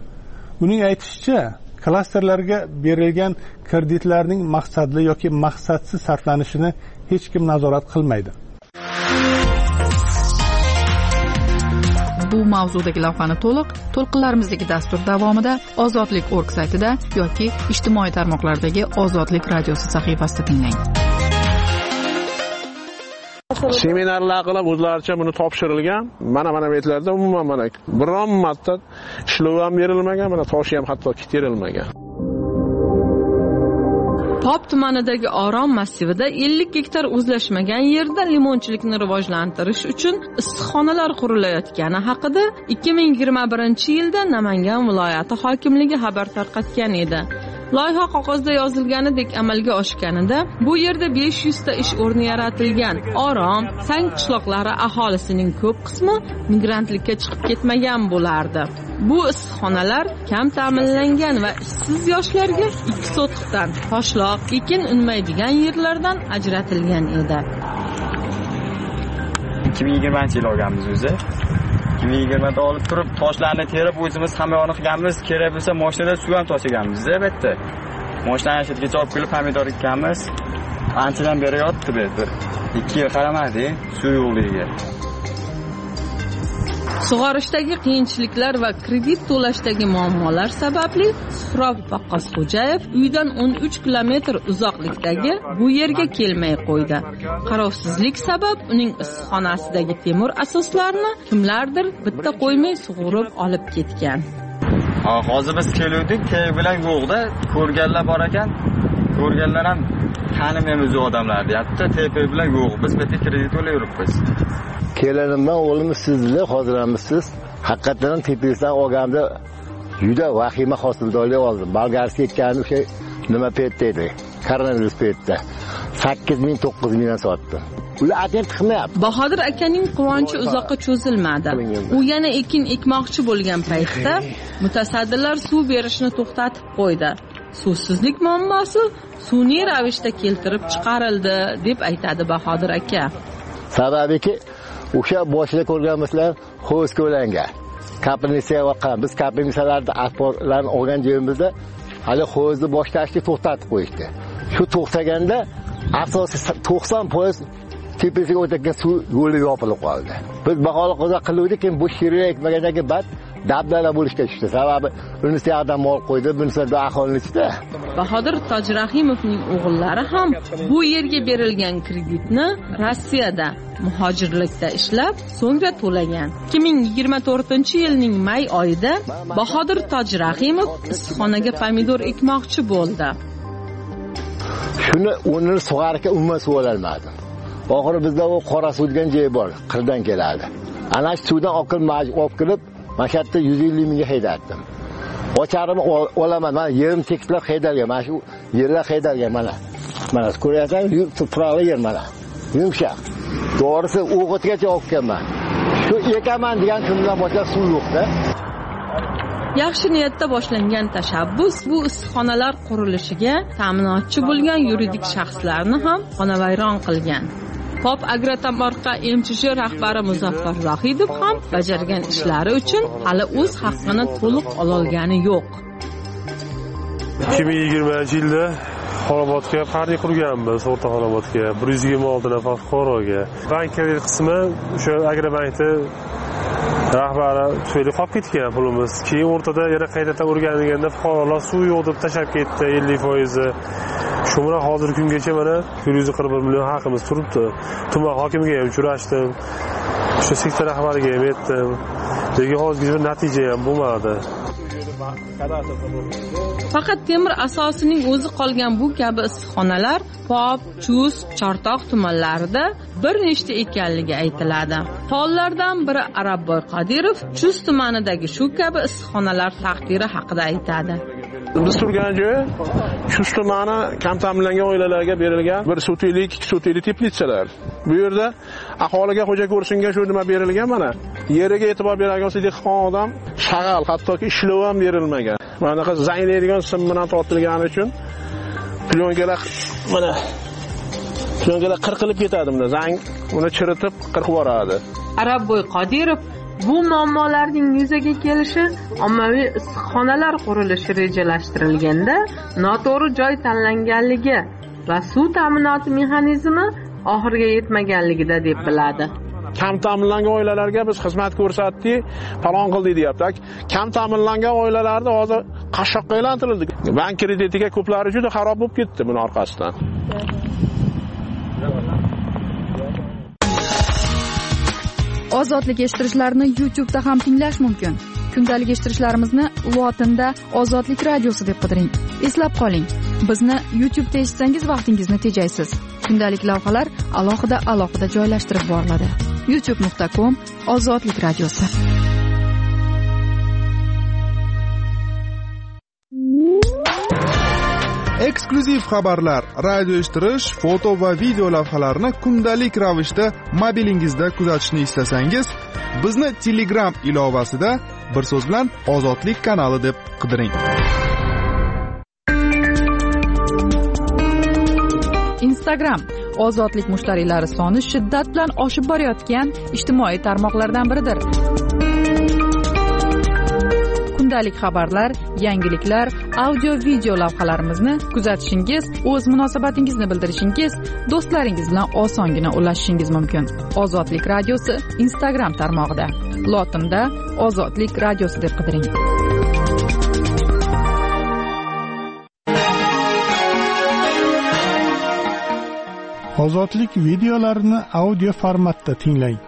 Uning aytishicha, klasterlarga berilgan kreditlarning maqsadli yoki maqsadsiz sarflanishini hech kim nazorat qilmaydi. Bu mavzudagi lavhani to'lqinlarimizdagi dastur davomida Ozodlik.org saytida yoki ijtimoiy tarmoqlardagi Ozodlik radiosi sahifasida tinglang. Seminarlar qilib o'zlaricha buni topshirilgan. Mana aytlarda umuman mana biron marta ishlov ham berilmagan, mana toshi ham hatto terilmagan. Pop tumanidagi Orom massivida 50 gektar o'zlashmagan yerda limonchilikni rivojlantirish uchun issiqxonalar qurilayotgani haqida 2021-yilda Namangan viloyati hokimligi xabar tarqatgan edi. Loyiha qog'ozda yozilganidek amalga oshganida bu yerda 500 ta ish o'rni yaratilgan. Orom, Sang qishloqlari aholisining ko'p qismi migrantlikka chiqib ketmagan bo'lardi. Bu issiqxonalar kam ta'minlangan va ishsiz yoshlarga 2 sotixdan toshloq, ekin unmaydigan yerlardan ajratilgan edi. 2020-yil olganmiz o'zi. 2020da olib turib toshlarni terib o'zimiz hamyonni qilganmiz. Kerak bo'lsa mashinada suv ham toshiganmiz, albatta. Mashinani shirkatga olib kelib pomidor ekkanmiz. Anchadan beri yotdi bir 2 yil qaramadi suv yo'qligiga. Sug'orishdagi qiyinchiliklar va kredit to'lashdagi muammolar sababli Suhrob Vaqqosxo'jayev uydan 13 kilometr uzoqlikdagi bu yerga kelmay qo'ydi. Qarovsizlik sabab uning issiqxonasidagi temir asoslarni kimlardir bitta qo'ymay sug'urib olib ketgan. Hozir biz keluvdik, teg bilan yo'qda, ko'rganlar bor ekan. Ko'rganlar ham tanimaymiz u odamlar deyapti, tepa bilan yo'q. Biz bitta kredit to'layapmiz. Kelinimdan o'g'limiz sizlar hozirlamisiz. Haqiqatan tepasidan olganda juda vahima hosildorlik oldim. Bolgarskiy ketganim o'sha nima paytda edi? Koronavirus paytida 8,000-9,000 dan sotdim. Ular atent qilmayapti. Bahodir akaning quvonchi uzoqqa cho'zilmadi. U yana ekin ekmoqchi bo'lgan paytda mutasaddilar suv berishni to'xtatib qo'ydi. Suvsizlik muammosi sun'iy ravishda keltirib chiqarildi deb aytadi Bahodir aka. Sababiki o'sha boshida ko'rganmisizlar Xo'sh ko'langa. Kapinitsiya va biz kapinitsiyalarda asborlarni olgan joyimizda hali Xo'shni boshlashni to'xtatib qo'yishdi. Shu to'xtaganda asosiy 90% tepasiga o'tgan suv yo'li yopilib qoldi. Biz baholi qo'za qiluvdik, bu shirya ekmagandagi bad dabdala bo'lishga tushdi. Sababi unisi adam mol qo'ydi, bunisi aholining ichida. Bahodir Tojrahimovning o'g'illari ham bu yerga berilgan kreditni Rossiyada muhojirlikda ishlab, so'ngra to'lagan. 2024-yilning may oyida Bahodir Tojrahimov issiqxonaga pomidor ekmoqchi bo'ldi. Shuni uni sug'arga umuman suv ololmadim. Oxiri bizda u qora suv degan joy bor, qirdan keladi. Ana shu suvdan olib kirib, mana shu yerda 150 mingga haydatdim. Ocharimni olaman, mana yerim tekislab haydalgan, mana shu yerlar haydalgan mana. Mana ko'ryapsan, tuproqli yer mana. Yumshoq. To'g'risi o'g'itgacha olib kelman. Shu ekaman degan kundan boshlab suv yo'qda. Yaxshi niyatda boshlangan tashabbus bu issiqxonalar qurilishiga ta'minotchi bo'lgan yuridik shaxslarni ham xonavayron qilgan. Pop Agrotomorqa MChJ rahbari Muzaffar Zohidov ham bajargan ishlari uchun hali o'z haqqini to'liq ololgani yo'q. 2020-yilda Xonobodga qardiy qurganmiz, o'rta Xonobodga 126 nafar fuqaroga. Bank kredit qismi o'sha Agrobankda rahbari tufayli qolib ketgan pulimiz. Keyin o'rtada yana qaytadan o'rganilganda fuqarolar suv yo'q deb tashab ketdi 50%. Shu bilan hozirgi kungacha mana 141 million haqimiz turibdi. Tuman hokimiga ham uchrashdim. O'sha sektor rahbariga ham aytdim. Lekin hozirgacha bir natija ham bo'lmadi. Faqat temir asosining o'zi qolgan bu kabi issiqxonalar Pop, Chus, Chortoq tumanlarida bir nechta ekanligi aytiladi. Faollardan biri Arabboy Qodirov Chus tumanidagi shu kabi issiqxonalar taqdiri haqida aytadi. Biz turgan joy Chus tumani kam ta'minlangan oilalarga berilgan bir sotiylik, 2 sotiylik teplitsalar. Bu yerda aholiga xo'ja ko'rsinga shu nima berilgan mana. Yeriga e'tibor bergan olsak, dehqon odam shag'al, hattoki ishlov ham berilmagan. Mana qiz zanglaydigan sim bilan tortilgani uchun plyonkalar mana plyonkalar qirqilib ketadi bunda. Zang uni chiritib qirqib yuboradi. Arabboy Qodirov bu muammolarning yuzaga kelishi ommaviy issiqxonalar qurilishi rejalashtirilganda noto'g'ri joy tanlanganligi va suv ta'minoti mexanizmi oxiriga yetmaganligida deb biladi. Kam ta'minlangan oilalarga biz xizmat ko'rsatdik, falon qildik deyapti. Kam ta'minlangan oilalarni hozir qashshoqqa aylantirildi. Bank kreditiga ko'plari juda xarob bo'lib ketdi buning orqasidan. Ozodlik eshittirishlarni YouTube'da ham tinglash mumkin. Kundalik eshittirishlarimizni lotinda Ozodlik radiosi deb qidiring. Eslab qoling, bizni YouTube'da eshitsangiz vaqtingizni tejaysiz. Kundalik lavhalar alohida joylashtirib boriladi. youtube.com/Ozodlik radiosi. Eksklyuziv xabarlar, radio eshittirish, foto va video lavhalarni kundalik ravishda mobilingizda kuzatishni istasangiz, bizni Telegram ilovasida bir so'z bilan Ozodlik kanali deb qidiring. Instagram Ozodlik mushtariylari soni shiddat bilan oshib borayotgan ijtimoiy tarmoqlardan biridir. Kundalik xabarlar, yangiliklar, audio-video lavhalarimizni kuzatishingiz, o'z munosabatingizni bildirishingiz, do'stlaringiz bilan osongina ulashishingiz mumkin. Ozodlik radiosi Instagram tarmog'ida, lotinda Ozodlik radiosi deb qidiring. Ozodlik videolarini audio formatda tinglang.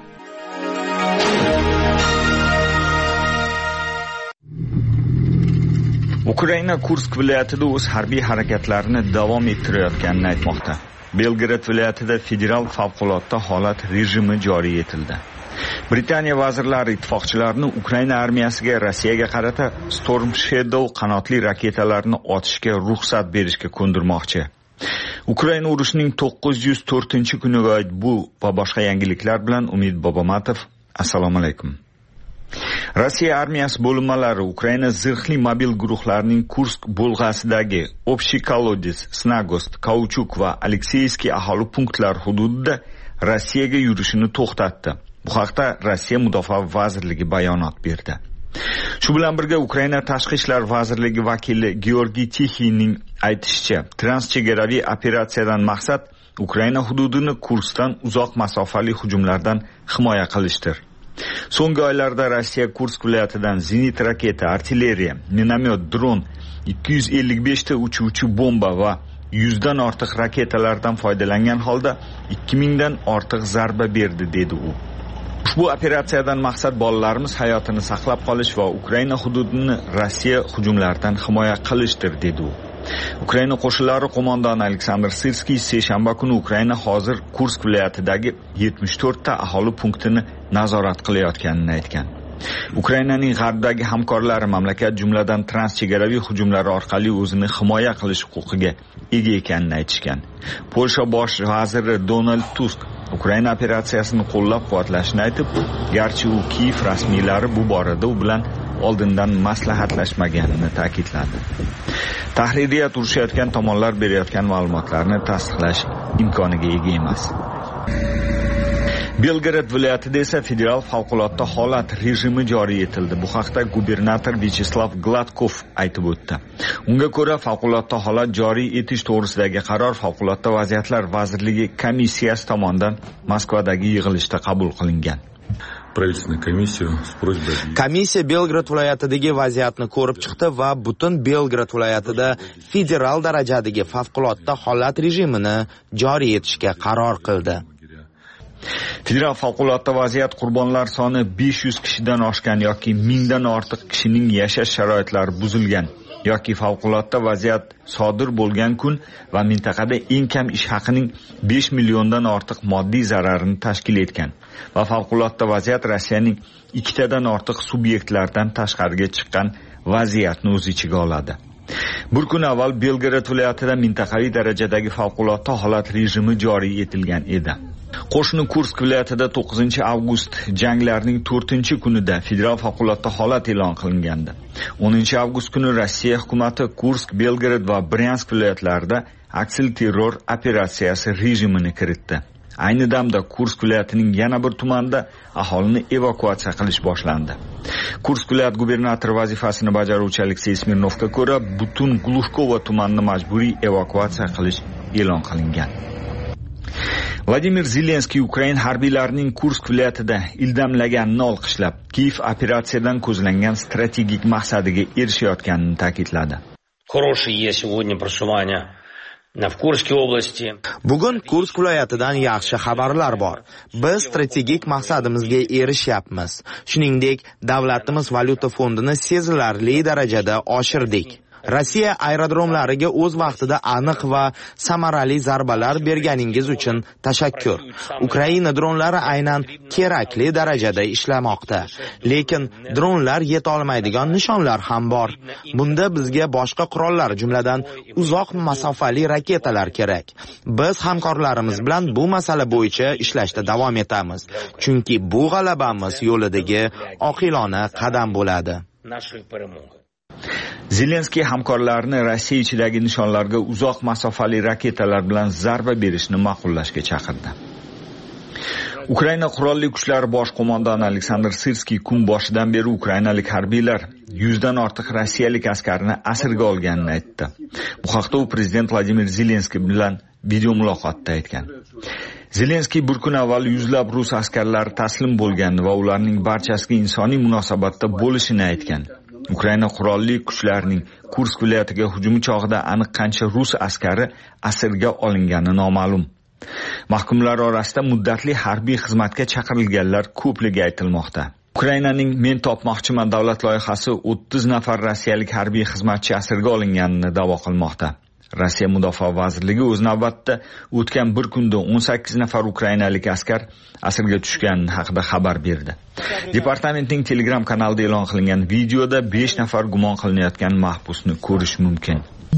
Ukraina Kursk viloyatida o'z harbiy harakatlarini davom ettirayotganini aytmoqda. Belgrad viloyatida federal favqulodda holat rejimi joriy etildi. Britaniya vazirlari ittifoqchilarni Ukraina armiyasiga Rossiyaga qarata Storm Shadow qanotli raketalarni otishga ruxsat berishga ko'ndirmoqchi. Ukraina urushining 904-kuniga oid bu va boshqa yangiliklar bilan Umid Bobomatov. Assalomu alaykum. Rossiya armiyasi bo'linmalari Ukraina zirhli mobil guruhlarining Kursk bo'lg'asidagi Obshiy Kolodets, Snagost, Kauchuk va Alekseyskiy aholi punktlari hududida Rossiyaga yurishini to'xtatdi. Bu haqda Rossiya Mudofaa vazirligi bayonot berdi. Shu bilan birga Ukraina Tashqi ishlar vazirligi vakili Georgiy Tixiyning aytishicha, transchegaraviy operatsiyadan maqsad Ukraina hududini Kurskdan uzoq masofali hujumlardan himoya qilishdir. So'nggi oylarda Rossiya Kursk viloyatidan zenit raketa, artilleriya, minomyot, dron, 255 ta uchuvchi bomba va 100 dan ortiq raketalardan foydalangan holda 2000 dan ortiq zarba berdi, dedi u. Ushbu operatsiyadan maqsad bolalarimiz hayotini saqlab qolish va Ukraina hududini Rossiya hujumlaridan himoya qilishdir, dedi u. Ukraina qo'shinlari qo'mondoni Aleksandr Sirskiy seshanba kuni Ukraina hozir Kursk viloyatidagi 74 ta aholi punktini nazorat qilayotganini aytgan. Ukrainaning g'arbdagi hamkorlari mamlakat jumladan transchegaraviy hujumlar orqali o'zini himoya qilish huquqiga ega ekanini aytishgan. Polsha bosh vaziri Donald Tusk Ukraina operatsiyasini qo'llab-quvvatlashini aytib, garchi u Kiyev rasmiylari bu borada u bilan oldindan maslahatlashmaganini ta'kidladi. Tahririyat urushayotgan tomonlar berayotgan ma'lumotlarni tasdiqlash imkoniga ega emas. Belgrad viloyatida esa federal favqulodda holat rejimi joriy etildi. Bu haqda gubernator Vyacheslav Gladkov aytib o'tdi. Unga ko'ra, favqulodda holat joriy etish to'g'risidagi qaror Favqulodda vaziyatlar vazirligi komissiyasi tomonidan Moskvadagi yig'ilishda qabul qilingan. Komissiya Belgrad viloyatidagi vaziyatni ko'rib chiqdi va butun Belgrad viloyatida federal darajadagi favqulodda holat rejimini joriy etishga qaror qildi. Federal favqulodda vaziyat qurbonlar soni 500 kishidan oshgan yoki 1000 dan ortiq kishining yashash sharoitlari buzilgan yoki favqulodda vaziyat sodir bo'lgan kun va mintaqada eng kam ish haqining 5 milliondan ortiq moddiy zararini tashkil etgan va favqulodda vaziyat Rossiyaning 2 tadan ortiq subyektlardan tashqariga chiqqan vaziyatni o'z ichiga oladi. Bir kun avval Belgrad viloyatida mintaqaviy darajadagi favqulodda holat rejimi joriy etilgan edi. Qo'shni Kursk viloyatida 9-avgust janglarning 4-kunida federal favqulodda holat e'lon qilingandi. 10-avgust kuni Rossiya hukumati Kursk, Belgrad va Bryansk viloyatlarida aksil terror operatsiyasi rejimini kiritdi. Ayni damda Kursk viloyatining yana bir tumanida aholini evakuatsiya qilish boshlandi. Kursk viloyat gubernatori vazifasini bajaruvchi Aleksey Smirnovga ko'ra, butun Glushkova tumanini majburiy evakuatsiya qilish e'lon qilingan. Vladimir Zelenskiy Ukraina harbiylarining Kursk viloyatida ildamlaganini olqishlab, Kiyev operatsiyadan ko'zlangan strategik maqsadiga erishayotganini ta'kidladi. Хорошее сегодня просування Bugun Kursk viloyatidan yaxshi xabarlar bor. Biz strategik maqsadimizga erishyapmiz. Shuningdek, davlatimiz valyuta fondini sezilarli darajada oshirdik. Rossiya aerodromlariga o'z vaqtida aniq va samarali zarbalar berganingiz uchun tashakkur. Ukraina dronlari aynan kerakli darajada ishlamoqda. Lekin dronlar yeta olmaydigan nishonlar ham bor. Bunda bizga boshqa qurollar, jumladan uzoq masofali raketalar kerak. Biz hamkorlarimiz bilan bu masala bo'yicha ishlashda davom etamiz. Chunki bu g'alabamiz yo'lidagi oqilona qadam bo'ladi. Zelenskiy hamkorlarni Rossiya ichidagi nishonlarga uzoq masofali raketalar bilan zarba berishni ma'qullashga chaqirdi. Ukraina qurolli kuchlari bosh qo'mondoni Aleksandr Sirskiy kun boshidan beri ukrainalik harbiylar 100 dan ortiq rossiyalik askarni asirga olganini aytdi. Bu haqda u prezident Vladimir Zelenskiy bilan video muloqotda aytgan. Zelenskiy bir kun avval yuzlab rus askarlari taslim bo'lganini va ularning barchasiga insoniy munosabatda bo'lishini aytgan. Ukraina qurolli kuchlarining Kursk viloyatiga hujumi chog'ida aniq qancha rus askari asirga olingani noma'lum. Mahkumlar orasida muddatli harbiy xizmatga chaqirilganlar ko'pligi aytilmoqda. Ukrainaning Men topmoqchiman davlat loyihasi 30 nafar rossiyalik harbiy xizmatchi asirga olinganini da'vo qilmoqda. Rossiya Mudofaa vazirligi o'z navbatida o'tgan bir kunda 18 nafar ukrainalik askar asirga tushgani haqida xabar berdi. Departamentning Telegram kanalida e'lon qilingan videoda 5 nafar gumon qilinayotgan mahbusni ko'rish mumkin.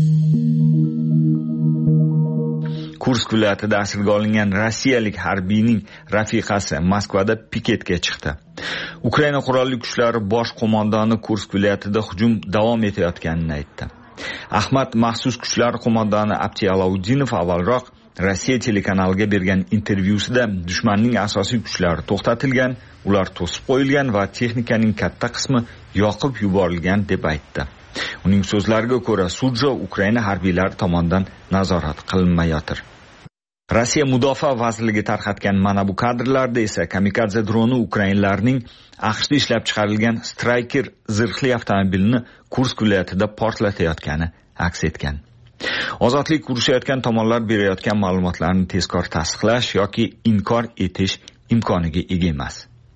Kursk viloyatida asirga olingan rossiyalik harbiyning rafiqasi Moskvada piketga chiqdi. Ukraina qurolli kuchlari bosh qo'mondoni Kursk viloyatida hujum davom etayotganini aytdi. Ahmad maxsus kuchlar qo'mondoni Abti Alaudinov avvalroq Rossiya telekanaliga bergan intervyusida dushmanning asosiy kuchlari to'xtatilgan, ular to'sib qo'yilgan va texnikaning katta qismi yoqib yuborilgan deb aytdi. Uning so'zlariga ko'ra, Sudjo Ukraina harbiylari tomonidan nazorat qilinmayotir. Rossiya Mudofaa vazirligi tarqatgan mana bu kadrlarda esa kamikadze droni ukrainlarning AQShda ishlab chiqarilgan Striker zirhli avtomobilni Kursk viloyatida portlatayotgani aks etgan. Ozodlik urushayotgan tomonlar berayotgan ma'lumotlarni tezkor tasdiqlash yoki inkor etish imkoniga ega emas.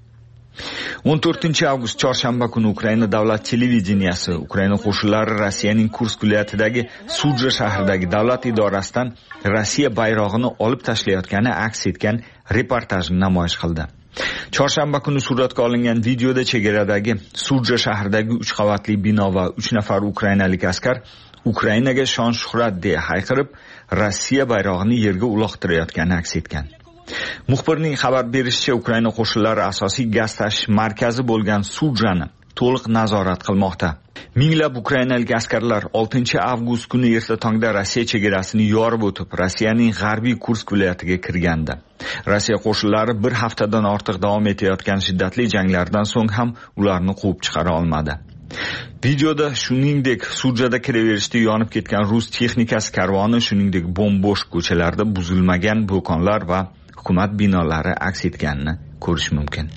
14 avgust chorshanba kuni Ukraina davlat televideniyasi Ukraina qo'shinlari Rossiyaning Kursk viloyatidagi Sudja shahridagi davlat idorasidan Rossiya bayrog'ini olib tashlayotgani aks etgan reportajni namoyish qildi. Chorshanba kuni suratga olingan videoda chegaradagi Sudja shahridagi 3 qavatli bino va 3 nafar ukrainalik askar Ukrainaga shon-shuhrat deya hayqirib, Rossiya bayrog'ini yerga uloqtirayotgani aks etgan. Muxbirning xabar berishicha, Ukraina qo'shinlari asosiy gaz tashish markazi bo'lgan Sudjani to'liq nazorat qilmoqda. Minglab ukrainalik askarlar 6 avgust kuni erta tongda Rossiya chegarasini yorib o'tib, Rossiyaning g'arbiy Kursk viloyatiga kirgandi. Rossiya qo'shinlari bir haftadan ortiq davom etayotgan shiddatli janglardan so'ng ham ularni quvib chiqara olmadi. Videoda shuningdek Sudjada kiraverishda yonib ketgan rus texnikasi karvoni, shuningdek bo'm-bo'sh ko'chalarda buzilmagan do'konlar va hukumat binolari aks etganini ko'rish mumkin.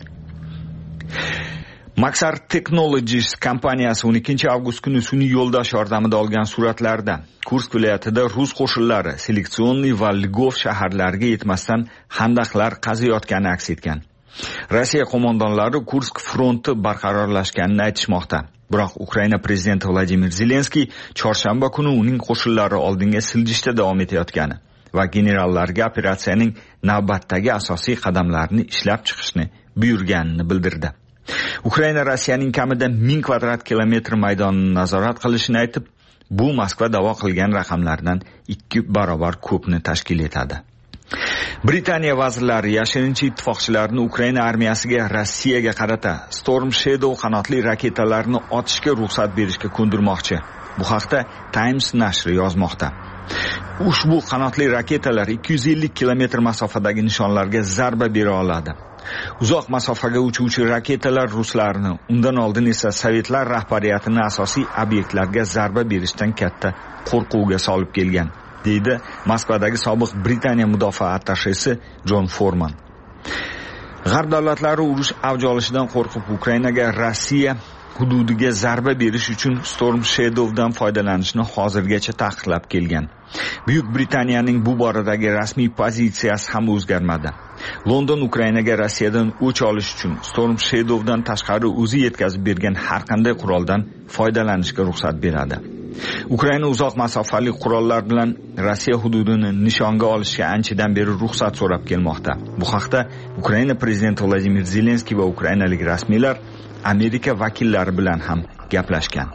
Maxar Technologies kompaniyasi 12 avgust kuni sun'iy yo'ldosh yordamida olgan suratlarda Kursk viloyatida rus qo'shinlari Seleksioniy va Lgov shaharlariga yetmasdan xandaqlar qaziyotgani aks etgan. Rossiya qo'mondonlari Kursk fronti barqarorlashganini aytishmoqda. Biroq Ukraina prezidenti Vladimir Zelenskiy chorshanba kuni uning qo'shinlari oldinga siljishda davom etayotgani va generallarga operatsiyaning navbatdagi asosiy qadamlarini ishlab chiqishni buyurganini bildirdi. Ukraina Rossiyaning kamida 1000 kvadrat kilometr maydonini nazorat qilishini aytib, bu Moskva da'vo qilgan raqamlardan 2 barobar ko'pni tashkil etadi. Britaniya vazirlari yashirincha ittifoqchilarni Ukraina armiyasiga Rossiyaga qarata Storm Shadow qanotli raketalarni otishga ruxsat berishga ko'ndirmoqchi. Bu haqda Times nashri yozmoqda. Ushbu qanotli raketalar 250 kilometr masofadagi nishonlarga zarba bera oladi. Uzoq masofaga uchuvchi raketalar ruslarni, undan oldin esa sovetlar rahbariyatini asosiy obyektlarga zarba berishdan katta qo'rquvga solib kelgan, deydi Moskvadagi sobiq Britaniya mudofaa attashesi John Forman. G'arb davlatlari urush avj olishidan qo'rqib Ukrainaga Rossiya hududiga zarba berish uchun Storm Shadow'dan foydalanishni hozirgacha taqiqlab kelgan. Buyuk Britaniyaning bu boradagi rasmiy pozitsiyasi ham o'zgarmadi. London Ukrainaga Rossiyadan o'ch olish uchun Storm Shadow'dan tashqari o'zi yetkazib bergan har qanday quroldan foydalanishga ruxsat beradi. Ukraina uzoq masofali qurollar bilan Rossiya hududini nishonga olishga anchadan beri ruxsat so'rab kelmoqda. Bu haqda Ukraina prezidenti Vladimir Zelenskiy va ukrainalik rasmiylar Amerika vakillari bilan ham gaplashgan.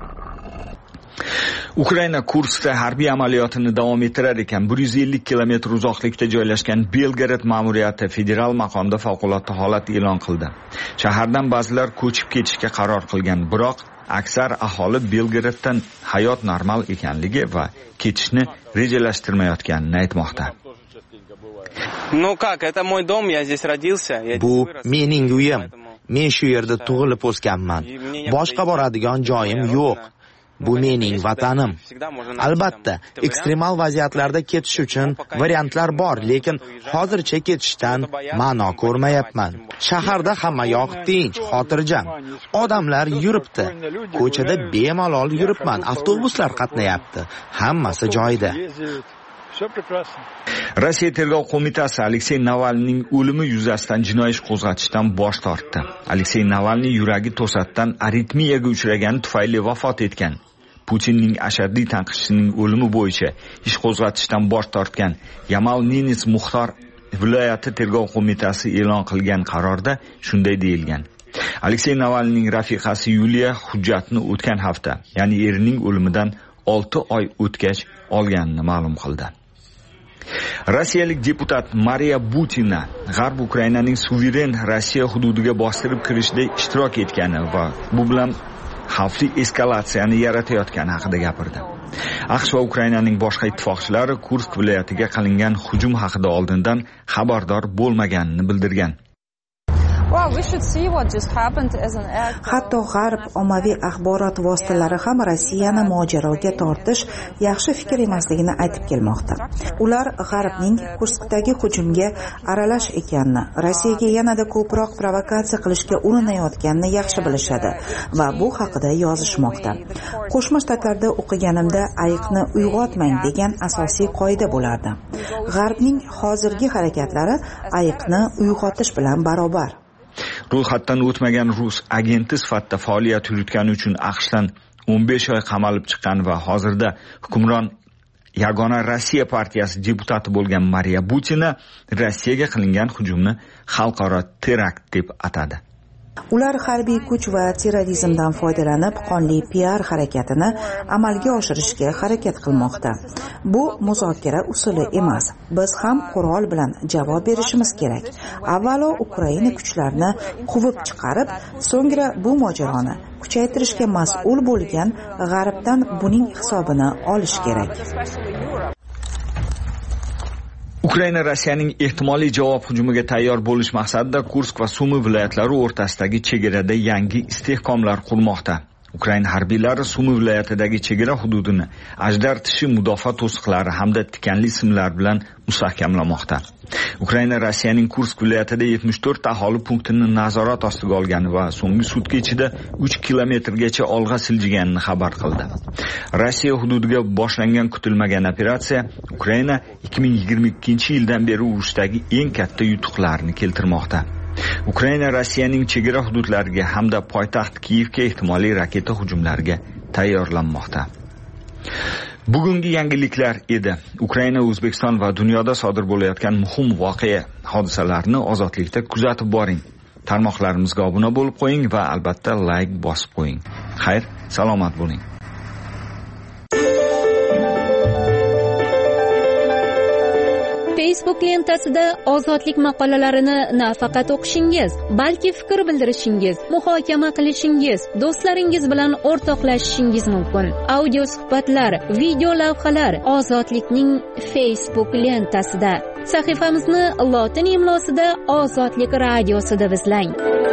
Ukraina Kurskda harbiy amaliyotini davom ettirar ekan, 150 kilometr uzoqlikda joylashgan Belgorod ma'muriyati federal maqomda favqulodda holat e'lon qildi. Shahardan ba'zilar ko'chib ketishga qaror qilgan, biroq aksar aholi Belgoroddan hayot normal ekanligi va ketishni rejalashtirmayotganini aytmoqda. Bu mening uyim. Men shu yerda tug'ilib o'sganman. Boshqa boradigan joyim yo'q. Bu mening vatanim. Albatta, ekstremal vaziyatlarda ketish uchun variantlar bor, lekin hozircha ketishdan ma'no ko'rmayapman. Shaharda hamma yoq tinch, xotirjam. Odamlar yuribdi. Ko'chada bemalol yuribman. Avtobuslar qatnayapti. Hammasi joyida. Rossiya tergov qo'mitasi Aleksey Navalniyning o'limi yuzasidan jinoiy ish qo'zg'atishdan bosh tortdi. Aleksey Navalniy yuragi to'satdan aritmiyaga uchragani tufayli vafot etgan. Putinning ashaddiy tanqidchisining o'limi bo'yicha ish qo'zg'atishdan bosh tortgan Yamal-Nenets Muxtor viloyati tergov qo'mitasi e'lon qilgan qarorda shunday deyilgan. Aleksey Navalniyning rafiqasi Yuliya hujjatni o'tgan hafta, ya'ni erining o'limidan 6 oy o'tgach olganini ma'lum qildi. Rossiyalik deputat Mariya Butina G'arb Ukrainaning suveren Rossiya hududiga bostirib kirishda ishtirok etgani va bu bilan xavfli eskalatsiyani yaratayotgani haqida gapirdi. AQSh va Ukrainaning boshqa ittifoqchilari Kursk viloyatiga qilingan hujum haqida oldindan xabardor bo'lmaganini bildirgan. Hatto G'arb ommaviy axborot vositalari ham Rossiyani mojaroga tortish yaxshi fikr emasligini aytib kelmoqda. Ular G'arbning Kurskdagi hujumga aralash ekanini, Rossiyaga yanada ko'proq provokatsiya qilishga urinayotganini yaxshi bilishadi va bu haqida yozishmoqda. Qo'shma Shtatlarda o'qiganimda ayiqni uyg'otmang degan asosiy qoida bo'lardi. G'arbning hozirgi harakatlari ayiqni uyg'otish bilan barobar. Ro'yxatdan o'tmagan rus agenti sifatida faoliyat yuritgani uchun AQShdan 15 oy qamalib chiqqan va hozirda hukmron Yagona Rossiya partiyasi deputati bo'lgan Mariya Butina Rossiyaga qilingan hujumni xalqaro terakt deb atadi. Ular harbiy kuch va terrorizmdan foydalanib qonli PR harakatini amalga oshirishga harakat qilmoqda. Bu muzokara usuli emas. Biz ham qurol bilan javob berishimiz kerak. Avvalo Ukraina kuchlarini quvib chiqarib, so'ngra bu mojaroni kuchaytirishga mas'ul bo'lgan G'arbdan buning hisobini olish kerak. Ukraina Rossiyaning ehtimoliy javob hujumiga tayyor bo'lish maqsadida Kursk va Sumi viloyatlari o'rtasidagi chegarada yangi istehkomlar qurmoqda. Ukraina harbiylari Sumi viloyatidagi chegara hududini ajdar tishi mudofaa to'siqlari hamda tikanli simlar bilan mustahkamlamoqda. Ukraina Rossiyaning Kursk viloyatida 74 aholi punktini nazorat ostiga olgani va so'nggi sutka ichida 3 kilometrgacha olg'a siljiganini xabar qildi. Rossiya hududiga boshlangan kutilmagan operatsiya Ukraina 2022-yildan beri urushdagi eng katta yutuqlarni keltirmoqda. Ukraina Rossiyaning chegara hududlariga hamda poytaxt Kiyevga ehtimoliy raketa hujumlariga tayyorlanmoqda. Bugungi yangiliklar edi. Ukraina, O'zbekiston va dunyoda sodir bo'layotgan muhim voqea hodisalarni ozodlikda kuzatib boring. Tarmoqlarimizga obuna bo'lib qo'ying va albatta like bosib qo'ying. Xayr, salomat bo'ling. Facebook lentasida ozodlik maqolalarini nafaqat o'qishingiz, balki fikr bildirishingiz, muhokama qilishingiz, do'stlaringiz bilan o'rtoqlashishingiz mumkin. Audio suhbatlar, video lavhalar ozodlikning Facebook lentasida. Sahifamizni lotin imlosida Ozodlik radiosida izlang.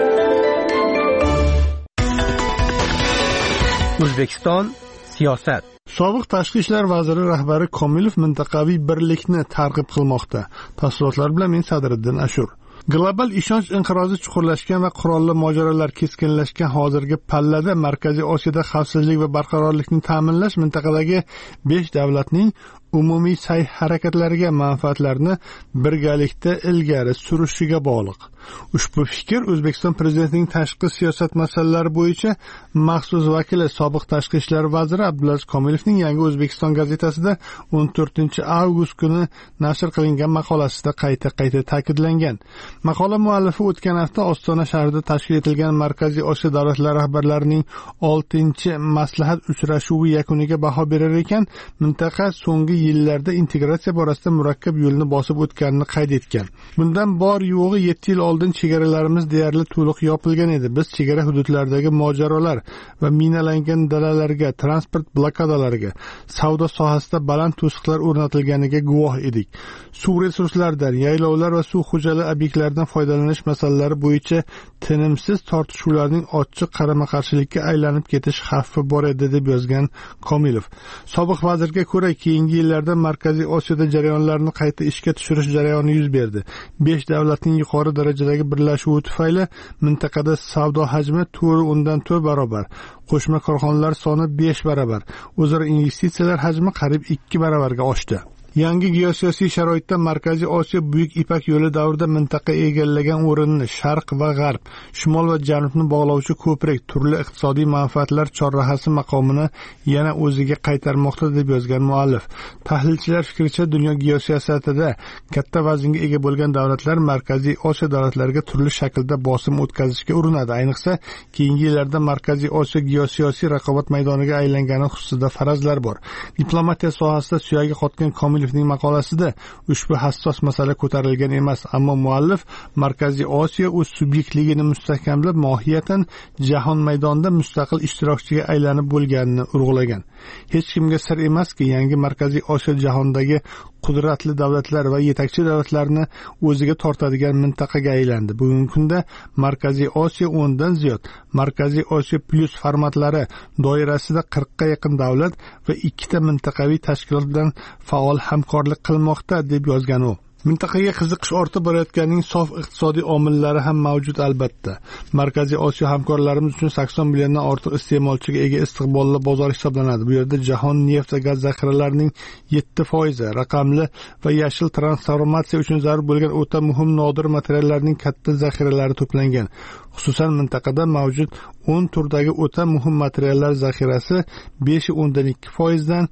O'zbekiston siyosat. Sobiq tashqi ishlar vaziri rahbari Komilov mintaqaviy birlikni targ'ib qilmoqda. Tafsilotlar bilan men Sadriddin Ashur. Global ishonch inqirozi chuqurlashgan va qurolli mojarolar keskinlashgan hozirgi pallada Markaziy Osiyoda xavfsizlik va barqarorlikni ta'minlash mintaqadagi 5 davlatning umumiy sa'y-harakatlariga manfaatlarni birgalikda ilgari surishiga bog'liq. Ushbu fikr O'zbekiston Prezidentining tashqi siyosat masalalari bo'yicha maxsus vakili sobiq tashqi ishlar vaziri Abdulaziz Komilovning Yangi O'zbekiston gazetasida 14-avgust kuni nashr qilingan maqolasida qayta ta'kidlangan. Maqola muallifi o'tgan hafta Ostona shahrida tashkil etilgan Markaziy Osiyo davlatlari rahbarlarining 6-maslahat uchrashuvi yakuniga baho berar ekan, mintaqa so'nggi yillarda integratsiya borasida murakkab yo'lni bosib o'tganini qayd etgan. Bundan bor yo'g'i 7 yil oldin chegaralarimiz deyarli to'liq yopilgan edi. Biz chegara hududlaridagi mojarolar va minalangan dalalarga, transport blokadalariga, savdo sohasida baland to'siqlar o'rnatilganiga guvoh edik. Suv resurslaridan, yaylovlar va suv xo'jaligi obyektlaridan foydalanish masalalari bo'yicha tinimsiz tortishuvlarning ochiq qarama-qarshilikka aylanib ketish xavfi bor edi, deb yozgan Komilov. Sobiq vazirga ko'ra, keyingi yillarda Markaziy Osiyoda jarayonlarni qayta ishga tushirish jarayoni yuz berdi. 5 davlatning yuqori darajadagi birlashuvi tufayli mintaqada savdo hajmi 4 barobar, qo'shma korxonalar soni 5 barobar, o'zaro investitsiyalar hajmi qariyb 2 barobarga oshdi. Yangi geosiyosiy sharoitda Markaziy Osiyo Buyuk Ipak yo'li davrida mintaqa egallagan o'rinni sharq va g'arb, shimol va janubni bog'lovchi ko'prik, turli iqtisodiy manfaatlar chorrahasi maqomini yana o'ziga qaytarmoqda, deb yozgan muallif. Tahlilchilar fikricha, dunyo geosiyosatida katta vaznga ega bo'lgan davlatlar Markaziy Osiyo davlatlariga turli shaklda bosim o'tkazishga urinadi. Ayniqsa, keyingi yillarda Markaziy Osiyo geosiyosiy raqobat maydoniga aylangani xususida farazlar bor. Diplomatiya sohasida suyagi qotgan Komilovning maqolasida ushbu hassos masala ko'tarilgan emas, ammo muallif Markaziy Osiyo o'z subyektligini mustahkamlab, mohiyatan jahon maydonida mustaqil ishtirokchiga aylanib bo'lganini urg'ulagan. Hech kimga sir emaski, yangi Markaziy Osiyo jahondagi qudratli davlatlar va yetakchi davlatlarni o'ziga tortadigan mintaqaga aylandi. Bugungi kunda Markaziy Osiyo 10 dan ziyod Markaziy Osiyo plus formatlari doirasida 40 ga yaqin davlat va 2 ta mintaqaviy tashkilot bilan faol hamkorlik qilmoqda, deb yozgan u. Mintaqaga qiziqish ortib borayotganining sof iqtisodiy omillari ham mavjud albatta. Markaziy Osiyo hamkorlarimiz uchun 80 milliondan ortiq iste'molchiga ega istiqbolli bozor hisoblanadi. Bu yerda jahon neft va gaz zaxiralarining 7%, raqamli va yashil transformatsiya uchun zarur bo'lgan o'ta muhim nodir materiallarning katta zaxiralari to'plangan. Xususan, mintaqada mavjud 10 turdagi o'ta muhim materiallar zaxirasi 5.2% dan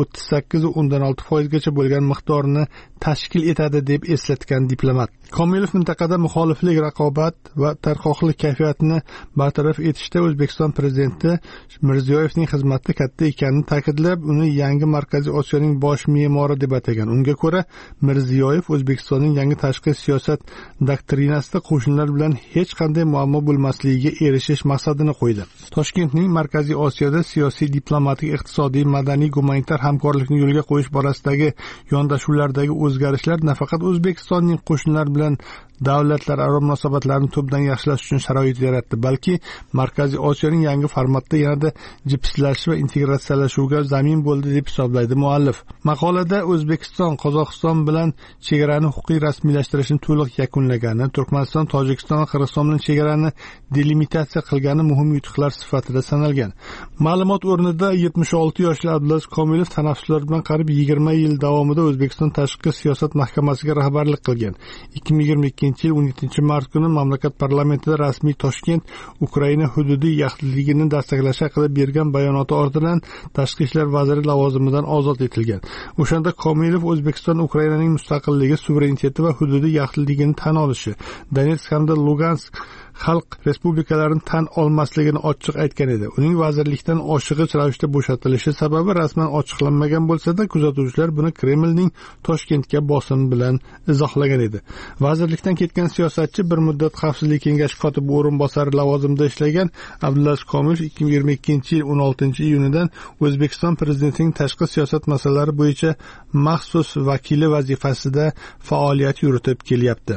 38.6% gacha bo'lgan miqdorni tashkil etadi, deb eslatgan diplomat. Komilov mintaqada muxoliflik, raqobat va tarqoqlik kayfiyatini bartaraf etishda O'zbekiston Prezidenti Mirziyoyevning xizmati katta ekanini ta'kidlab, uni yangi Markaziy Osiyoning bosh me'mori deb atagan. Unga ko'ra, Mirziyoyev O'zbekistonning yangi tashqi siyosat doktrinasida qo'shnilar bilan hech qanday muammo bo'lmasligiga erishish maqsadini qo'ydi. Toshkentning Markaziy Osiyoda siyosiy, diplomatik, iqtisodiy, madaniy, gumanitar hamkorlikni yo'lga qo'yish borasidagi yondashuvlardagi o'zgarishlar nafaqat O'zbekistonning qo'shnilar bilan davlatlararo munosabatlarni tubdan yaxshilash uchun sharoit yaratdi, balki Markaziy Osiyoning yangi formatda yanada jipslashish va integratsiyalashuvga zamin bo'ldi, deb hisoblaydi muallif. Maqolada O'zbekiston Qozog'iston bilan chegarani huquqiy rasmiylashtirishni to'liq yakunlagani, Turkmaniston, Tojikiston va Qirg'iziston bilan chegarani delimitatsiya qilgani muhim yutuqlar sifatida sanalgan. Ma'lumot o'rnida 76 yoshli Abdulaziz Komilov tanaffuslar bilan qariyb 20 yil davomida O'zbekiston Tashqi siyosat mahkamasiga rahbarlik qilgan. 2022 yil 17 mart kuni mamlakat parlamentida rasmiy Toshkent Ukraina hududiy yaxlitligini tasdiqlash haqida bergan bayonoti ortidan tashqi ishlar vaziri lavozimidan ozod etilgan. O'shanda Komilov O'zbekiston Ukrainaning mustaqilligi, suvereniteti va hududiy yaxlitligini tan olishi, Donetsk hamda Lugansk xalq respublikalarini tan olmasligini ochiq aytgan edi. Uning vazirlikdan oshig'ich ravishda bo'shatilishi sababi rasman ochiqlanmagan bo'lsa-da, kuzatuvchilar buni Kremlning Toshkentga bosimi bilan izohlagan edi. Vazirlikdan ketgan siyosatchi bir muddat Xavfsizlik kengashi kotibi o'rinbosari lavozimida ishlagan Abdulaziz Komilov 2022 yil 16 iyunidan O'zbekiston Prezidentining tashqi siyosat masalalari bo'yicha maxsus vakili vazifasida faoliyat yuritib kelyapti.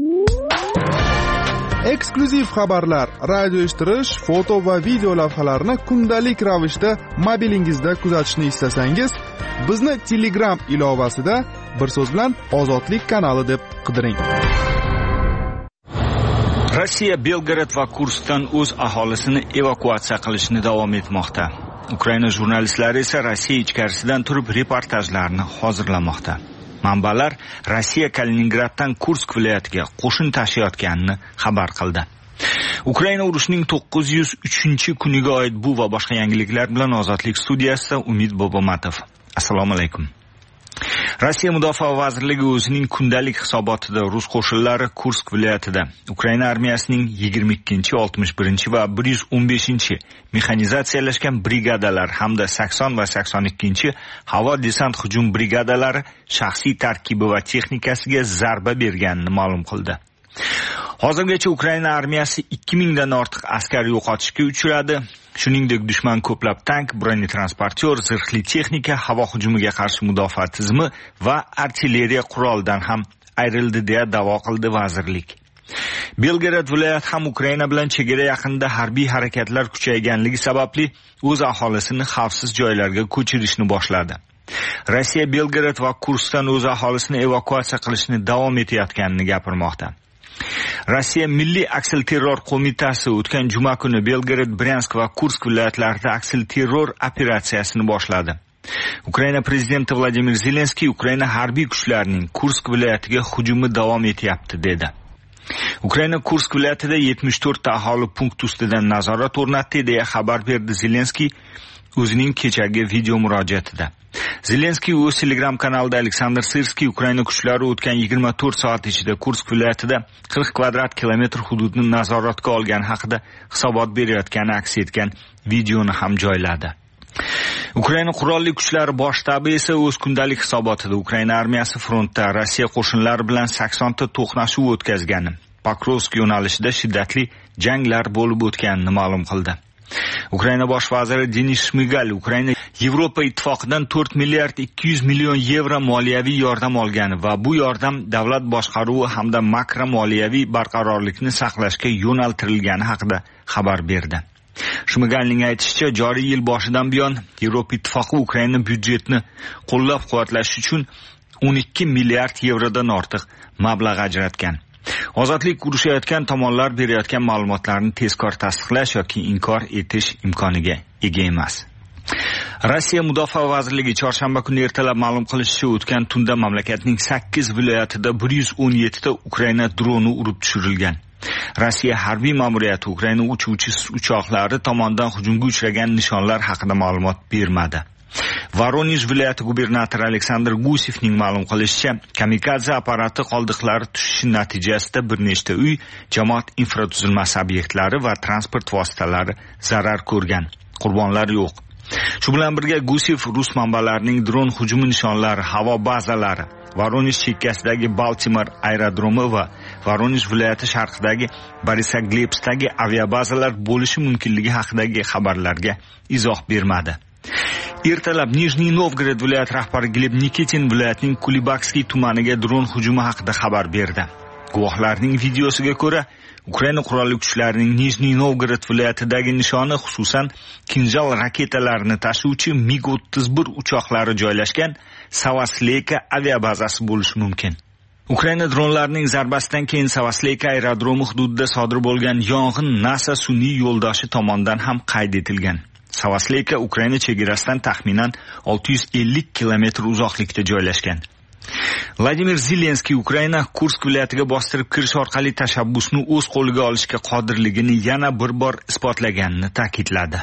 Eksklyuziv xabarlar, radio eshittirish, foto va video lavhalarni kundalik ravishda mobilingizda kuzatishni istasangiz, bizni Telegram ilovasida bir so'z bilan Ozodlik kanali deb qidiring. Rossiya Belgrad va Kurskdan o'z aholisini evakuatsiya qilishni davom etmoqda. Ukraina jurnalistlari esa Rossiya ichkarisidan turib reportajlarni hozirlamoqda. Manbalar Rossiya Kaliningraddan Kursk viloyatiga qo'shin tashiyotganini xabar qildi. Ukraina urushining 903-kuniga oid bu va boshqa yangiliklar bilan Ozodlik studiyasida Umid Bobomatov. Assalomu alaykum. Rossiya Mudofaa vazirligi o'zining kundalik hisobotida rus qo'shinlari Kursk viloyatida Ukraina armiyasining 22, 61 va 115 mexanizatsiyalashgan brigadalar hamda 80 va 82 havo desant hujum brigadalari shaxsiy tarkibi va texnikasiga zarba berganini ma'lum qildi. Hozirgacha Ukraina armiyasi 2000 dan ortiq askar yo'qotishga uchradi. Shuningdek, dushman ko'plab tank, bronetransportyor, zirhli texnika, havo hujumiga qarshi mudofaa tizimi va artilleriya qurolidan ham ayrildi deya da'vo qildi vazirlik. Belgrad viloyati ham Ukraina bilan chegara yaqinida harbiy harakatlar kuchayganligi sababli o'z aholisini xavfsiz joylarga ko'chirishni boshladi. Rossiya Belgrad va Kurskdan o'z aholisini evakuatsiya qilishni davom etayotganini gapirmoqda. Rossiya Milliy aksilterror qo'mitasi o'tgan juma kuni Belgrad, Bryansk va Kursk viloyatlarida aksilterror operatsiyasini boshladi. Ukraina prezidenti Vladimir Zelenskiy Ukraina harbiy kuchlarining Kursk viloyatiga hujumi davom etyapti dedi. Ukraina Kursk viloyatida 74 ta aholi punkt ustidan nazorat o'rnatdi deya xabar berdi Zelenskiy o'zining kechagi video murojaatida. Zelenskiy o'z Telegram kanalida Aleksandr Sirskiy Ukraina kuchlari o'tgan 24 soat ichida Kursk viloyatida 40 kvadrat kilometr hududni nazoratga olgani haqida hisobot berayotgani aks etgan videoni ham joyladi. Ukraina qurolli kuchlari bosh shtabi esa o'z kundalik hisobotida Ukraina armiyasi frontda Rossiya qo'shinlari bilan 80 ta to'qnashuv o'tkazgani, Pokrovsk yo'nalishida shiddatli janglar bo'lib o'tganini ma'lum qildi. Ukraina bosh vaziri Denis Shmigal Ukraina Yevropa ittifoqidan 4 milliard 200 million yevro moliyaviy yordam olgani va bu yordam davlat boshqaruvi hamda makro moliyaviy barqarorlikni saqlashga yo'naltirilgani haqida xabar berdi. Shmigalning aytishicha, joriy yil boshidan buyon Yevropa ittifoqi Ukraina byudjetini qo'llab-quvvatlash uchun 12 milliard yevrodan ortiq mablag' ajratgan. Ozodlik urushayotgan tomonlar berayotgan ma'lumotlarni tezkor tasdiqlash yoki inkor etish imkoniga ega emas. Rossiya Mudofaa vazirligi chorshanba kuni ertalab ma'lum qilishicha, o'tgan tunda mamlakatning 8 viloyatida 117 ta Ukraina droni urib tushirilgan. Rossiya harbiy ma'muriyati Ukraina uchuvchi uchoqlari tomonidan hujumga uchragan nishonlar haqida ma'lumot bermadi. Voronezh viloyati gubernatori Aleksandr Gusevning ma'lum qilishicha, kamikadze apparati qoldiqlari tushishi natijasida bir nechta uy, jamoat infratuzilmasi obyektlari va transport vositalari zarar ko'rgan. Qurbonlar yo'q. Shu bilan birga Gusev rus manbalarining dron hujumi nishonlari, havo bazalari, Voronezh chekkasidagi Baltimore aerodromi va Voronezh viloyati sharqidagi Borisoglebsdagi aviabazalar bo'lishi mumkinligi haqidagi xabarlarga izoh bermadi. Ertalab Nijniy Novgorod viloyati rahbari Gleb Nikitin viloyatning Kulibakskiy tumaniga dron hujumi haqida xabar berdi. Guvohlarning videosiga ko'ra, Ukraina qurolli kuchlarining Nijniy Novgorod viloyatidagi nishoni xususan Kinjal raketalarini tashuvchi MiG-31 uchoqlari joylashgan Savasleyka aviabazasi bo'lishi mumkin. Ukraina dronlarining zarbasidan keyin Savasleyka aerodromi hududida sodir bo'lgan yong'in NASA sun'iy yo'ldoshi tomonidan ham qayd etilgan. Savasleyka Ukraina chegarasidan taxminan 650 kilometr uzoqlikda joylashgan. Vladimir Zelenskiy Ukraina Kursk viloyatiga bostirib kirish orqali tashabbusni o'z qo'liga olishga qodirligini yana bir bor isbotlaganini ta'kidladi.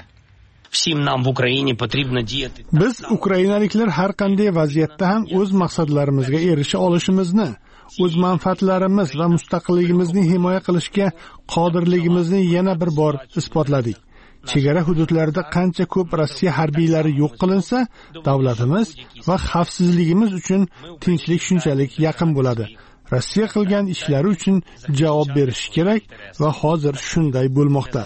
Biz ukrainaliklar har qanday vaziyatda ham o'z maqsadlarimizga erisha olishimizni, o'z manfaatlarimiz va mustaqilligimizni himoya qilishga qodirligimizni yana bir bor isbotladik. Chegara hududlarida qancha ko'p Rossiya harbiylari yo'q qilinsa, davlatimiz va xavfsizligimiz uchun tinchlik shunchalik yaqin bo'ladi. Rossiya qilgan ishlari uchun javob berishi kerak va hozir shunday bo'lmoqda.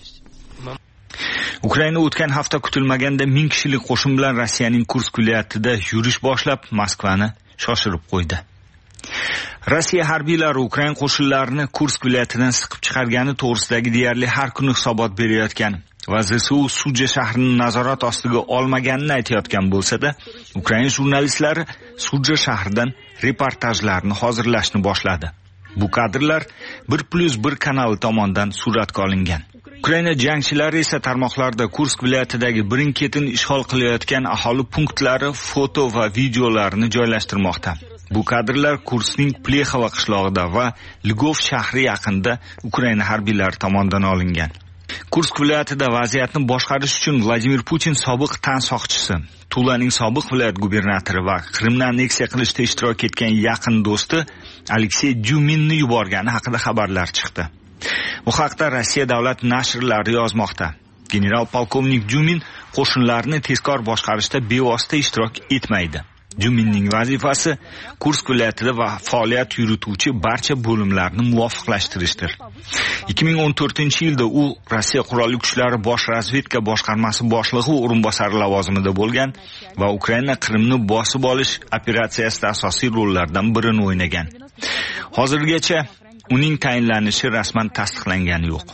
Ukraina o'tgan hafta kutilmaganda 1000 kishilik qo'shin bilan Rossiyaning Kursk viloyatida yurish boshlab, Moskvani shoshirib qo'ydi. Rossiya harbiylari Ukraina qo'shinlarini Kursk viloyatidan siqib chiqargani to'g'risidagi deyarli har kuni hisobot berayotgan va ZSU Suja shahrini nazorat ostiga olmaganini aytayotgan bo'lsa-da, Ukraina jurnalistlari Suja shahridan reportajlarni hozirlashni boshladi. Bu kadrlar 1+1 kanali tomonidan suratga olingan. Ukraina jangchilari esa tarmoqlarda Kursk viloyatidagi birin-ketin ishg'ol qilayotgan aholi punktlari foto va videolarini joylashtirmoqda. Bu kadrlar Kurskning Plexova qishlog'ida va Lvov shahri yaqinida Ukraina harbiylari tomonidan olingan. Kursk viloyatida vaziyatni boshqarish uchun Vladimir Putin sobiq tan soqchisi, Tulaning sobiq viloyat gubernatori va Qrimni anneksiya qilishda ishtirok etgan yaqin do'sti Aleksey Dyuminni yuborgani haqida xabarlar chiqdi. Bu haqda Rossiya davlat nashrlari yozmoqda. General polkovnik Dyumin qo'shinlarni tezkor boshqarishda bevosita ishtirok etmaydi. Dyuminning vazifasi Kursk viloyatida va faoliyat yurituvchi barcha bo'limlarni muvofiqlashtirishdir. 2014-yilda u Rossiya qurolli kuchlari bosh razvedka boshqarmasi boshlig'i o'rinbosari lavozimida bo'lgan va Ukraina Qrimni bosib olish operatsiyasida asosiy rollardan birini o'ynagan. Hozirgacha uning tayinlanishi rasman tasdiqlangani yo'q.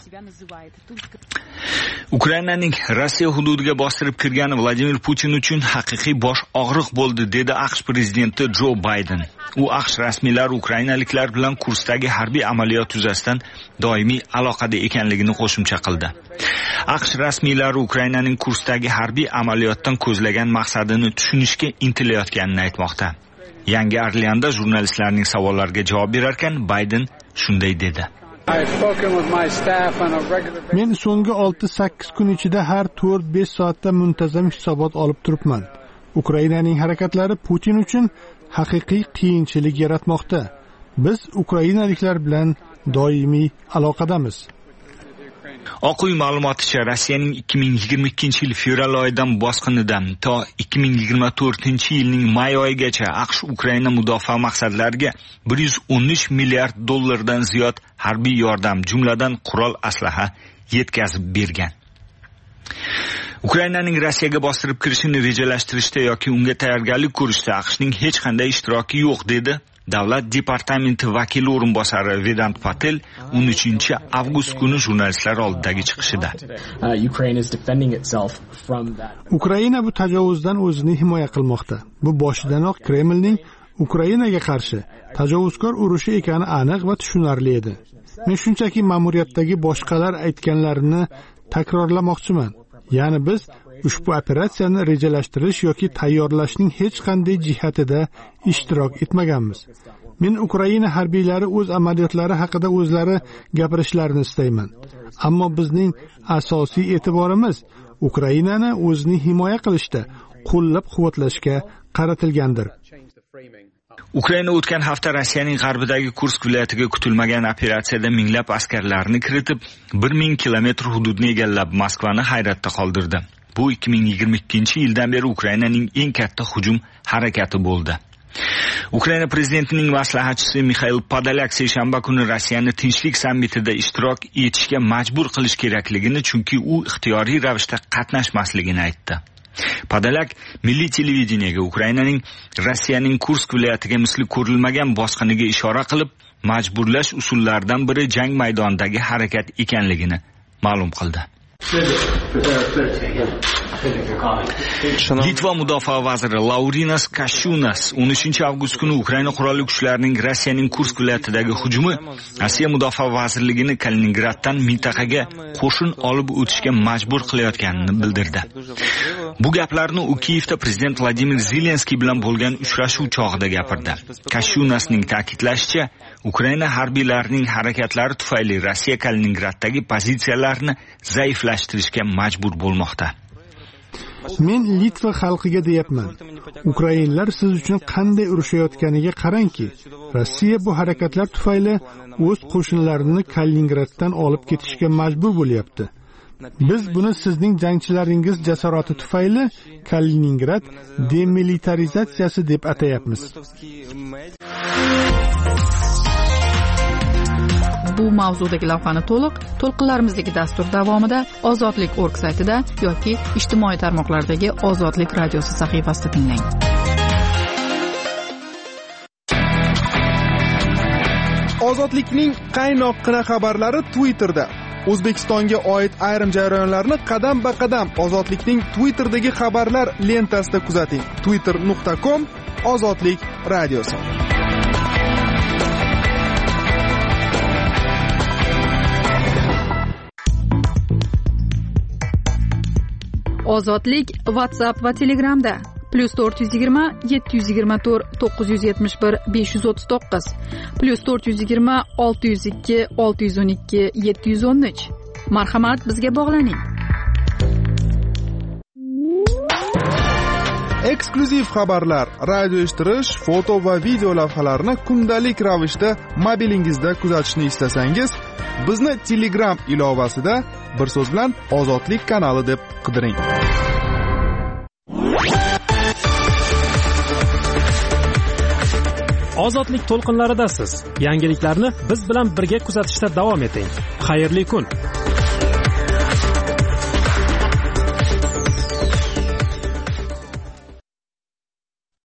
Ukrainaning Rossiya hududiga bostirib kirgani Vladimir Putin uchun haqiqiy bosh og'riq bo'ldi, dedi AQSh prezidenti Jo Bayden. U AQSh rasmiylari ukrainaliklar bilan Kurskdagi harbiy amaliyot yuzasidan doimiy aloqada ekanligini qo'shimcha qildi. AQSh rasmiylari Ukrainaning Kurskdagi harbiy amaliyotdan ko'zlagan maqsadini tushunishga intilayotganini aytmoqda. Yangi Orleanda jurnalistlarning savollariga javob berarkan Bayden shunday dedi. Men so'nggi 6-8 kun ichida har 4-5 soatda muntazam hisobot olib turibman. Ukrainaning harakatlari Putin uchun haqiqiy qiyinchilik yaratmoqda. Biz ukrainaliklar bilan doimiy aloqadamiz. Oq uy ma'lumoticha, Rossiyaning 2022-yil fevral oyidan bosqinidan to 2024-yilning may oyigacha AQSh Ukraina mudofaa maqsadlariga 113 milliard dollardan ziyod harbiy yordam, jumladan qurol aslaha yetkazib bergan. Ukrainaning Rossiyaga bostirib kirishini rejalashtirishda yoki unga tayyorgarlik ko'rishda AQShning hech qanday ishtiroki yo'q, dedi Davlat departamenti vakili o'rinbosari Vedant Patel 13-avgust kuni jurnalistlar oldidagi chiqishida. Ukraina bu tajovuzdan o'zini himoya qilmoqda. Bu boshidanoq Kremlning Ukrainaga qarshi tajovuzkor urushi ekani aniq va tushunarli edi. Men shunchaki ma'muriyatdagi boshqalar aytganlarini takrorlamoqchiman. Ya'ni biz ushbu operatsiyani rejalashtirish yoki tayyorlashning hech qanday jihatida ishtirok etmaganmiz. Men Ukraina harbiylari o'z amaliyotlari haqida o'zlari gapirishlarini istayman. Ammo bizning asosiy e'tiborimiz Ukrainani o'zini himoya qilishda qo'llab-quvvatlashga qaratilgandir. Ukraina o'tgan hafta Rossiyaning g'arbidagi Kursk viloyatiga kutilmagan operatsiyada minglab askarlarni kiritib, 1000 kilometr hududni egallab Moskvani hayratda qoldirdi. Bu 2022-yildan beri Ukrainaning eng katta hujum harakati bo'ldi. Ukraina prezidentining maslahatchisi Mikhail Podolyak seshanba kuni Rossiyani tinchlik sammitida ishtirok etishga majbur qilish kerakligini, chunki u ixtiyoriy ravishda qatnashmasligini aytdi. Podolyak milliy televideniyega Ukrainaning Rossiyaning Kursk viloyatiga misli ko'rilmagan bosqiniga ishora qilib, majburlash usullaridan biri jang maydonidagi harakat ekanligini ma'lum qildi. Litva mudofaa vaziri Laurinas Kashunas 13-avgust kuni Ukraina qurolli kuchlarining Rossiyaning Kursk viloyatidagi hujumi Rossiya mudofaa vazirligining Kaliningraddan mintaqaga qo'shin olib o'tishga majbur qilayotganini bildirdi. Bu gaplarni u Kiyevda prezident Vladimir Zelenskiy bilan bo'lgan uchrashuv chog'ida gapirdi. Kashunasning ta'kidlashicha, Ukraina harbiylarining harakatlari tufayli Rossiya Kaliningraddagi pozitsiyalarini zaiflashtirishga majbur bo'lmoqda. Men Litva xalqiga deyapman. Ukrainlar siz uchun qanday urushayotganiga qarangki, Rossiya bu harakatlar tufayli o'z qo'shinlarini Kaliningraddan olib ketishga majbur bo'lyapti. Biz buni sizning jangchilaringiz jasorati tufayli Kaliningrad demilitarizatsiyasi deb atayapmiz. Bu mavzudagi lavhani to'lqinlarimizdagi dastur davomida Ozodlik.org saytida yoki ijtimoiy tarmoqlardagi Ozodlik radiosi sahifasida tinglang. Ozodlikning qaynoqqina xabarlari Twitterda. O'zbekistonga oid ayrim jarayonlarni qadam-ba-qadam Ozodlikning Twitterdagi xabarlar lentasida kuzating. twitter.com Ozodlik radiosi. Ozodlik WhatsApp va Telegramda +420 724 971 539 +420 602 612 713. Marhamat, bizga bog'laning. Eksklyuziv xabarlar, radio eshittirish, foto va video lavhalarni kundalik ravishda mobilingizda kuzatishni istasangiz, bizni Telegram ilovasida bir so'z bilan Ozodlik kanali deb qidiring. Ozodlik to'lqinlaridasiz. Yangiliklarni biz bilan birga kuzatishda davom eting. Xayrli kun.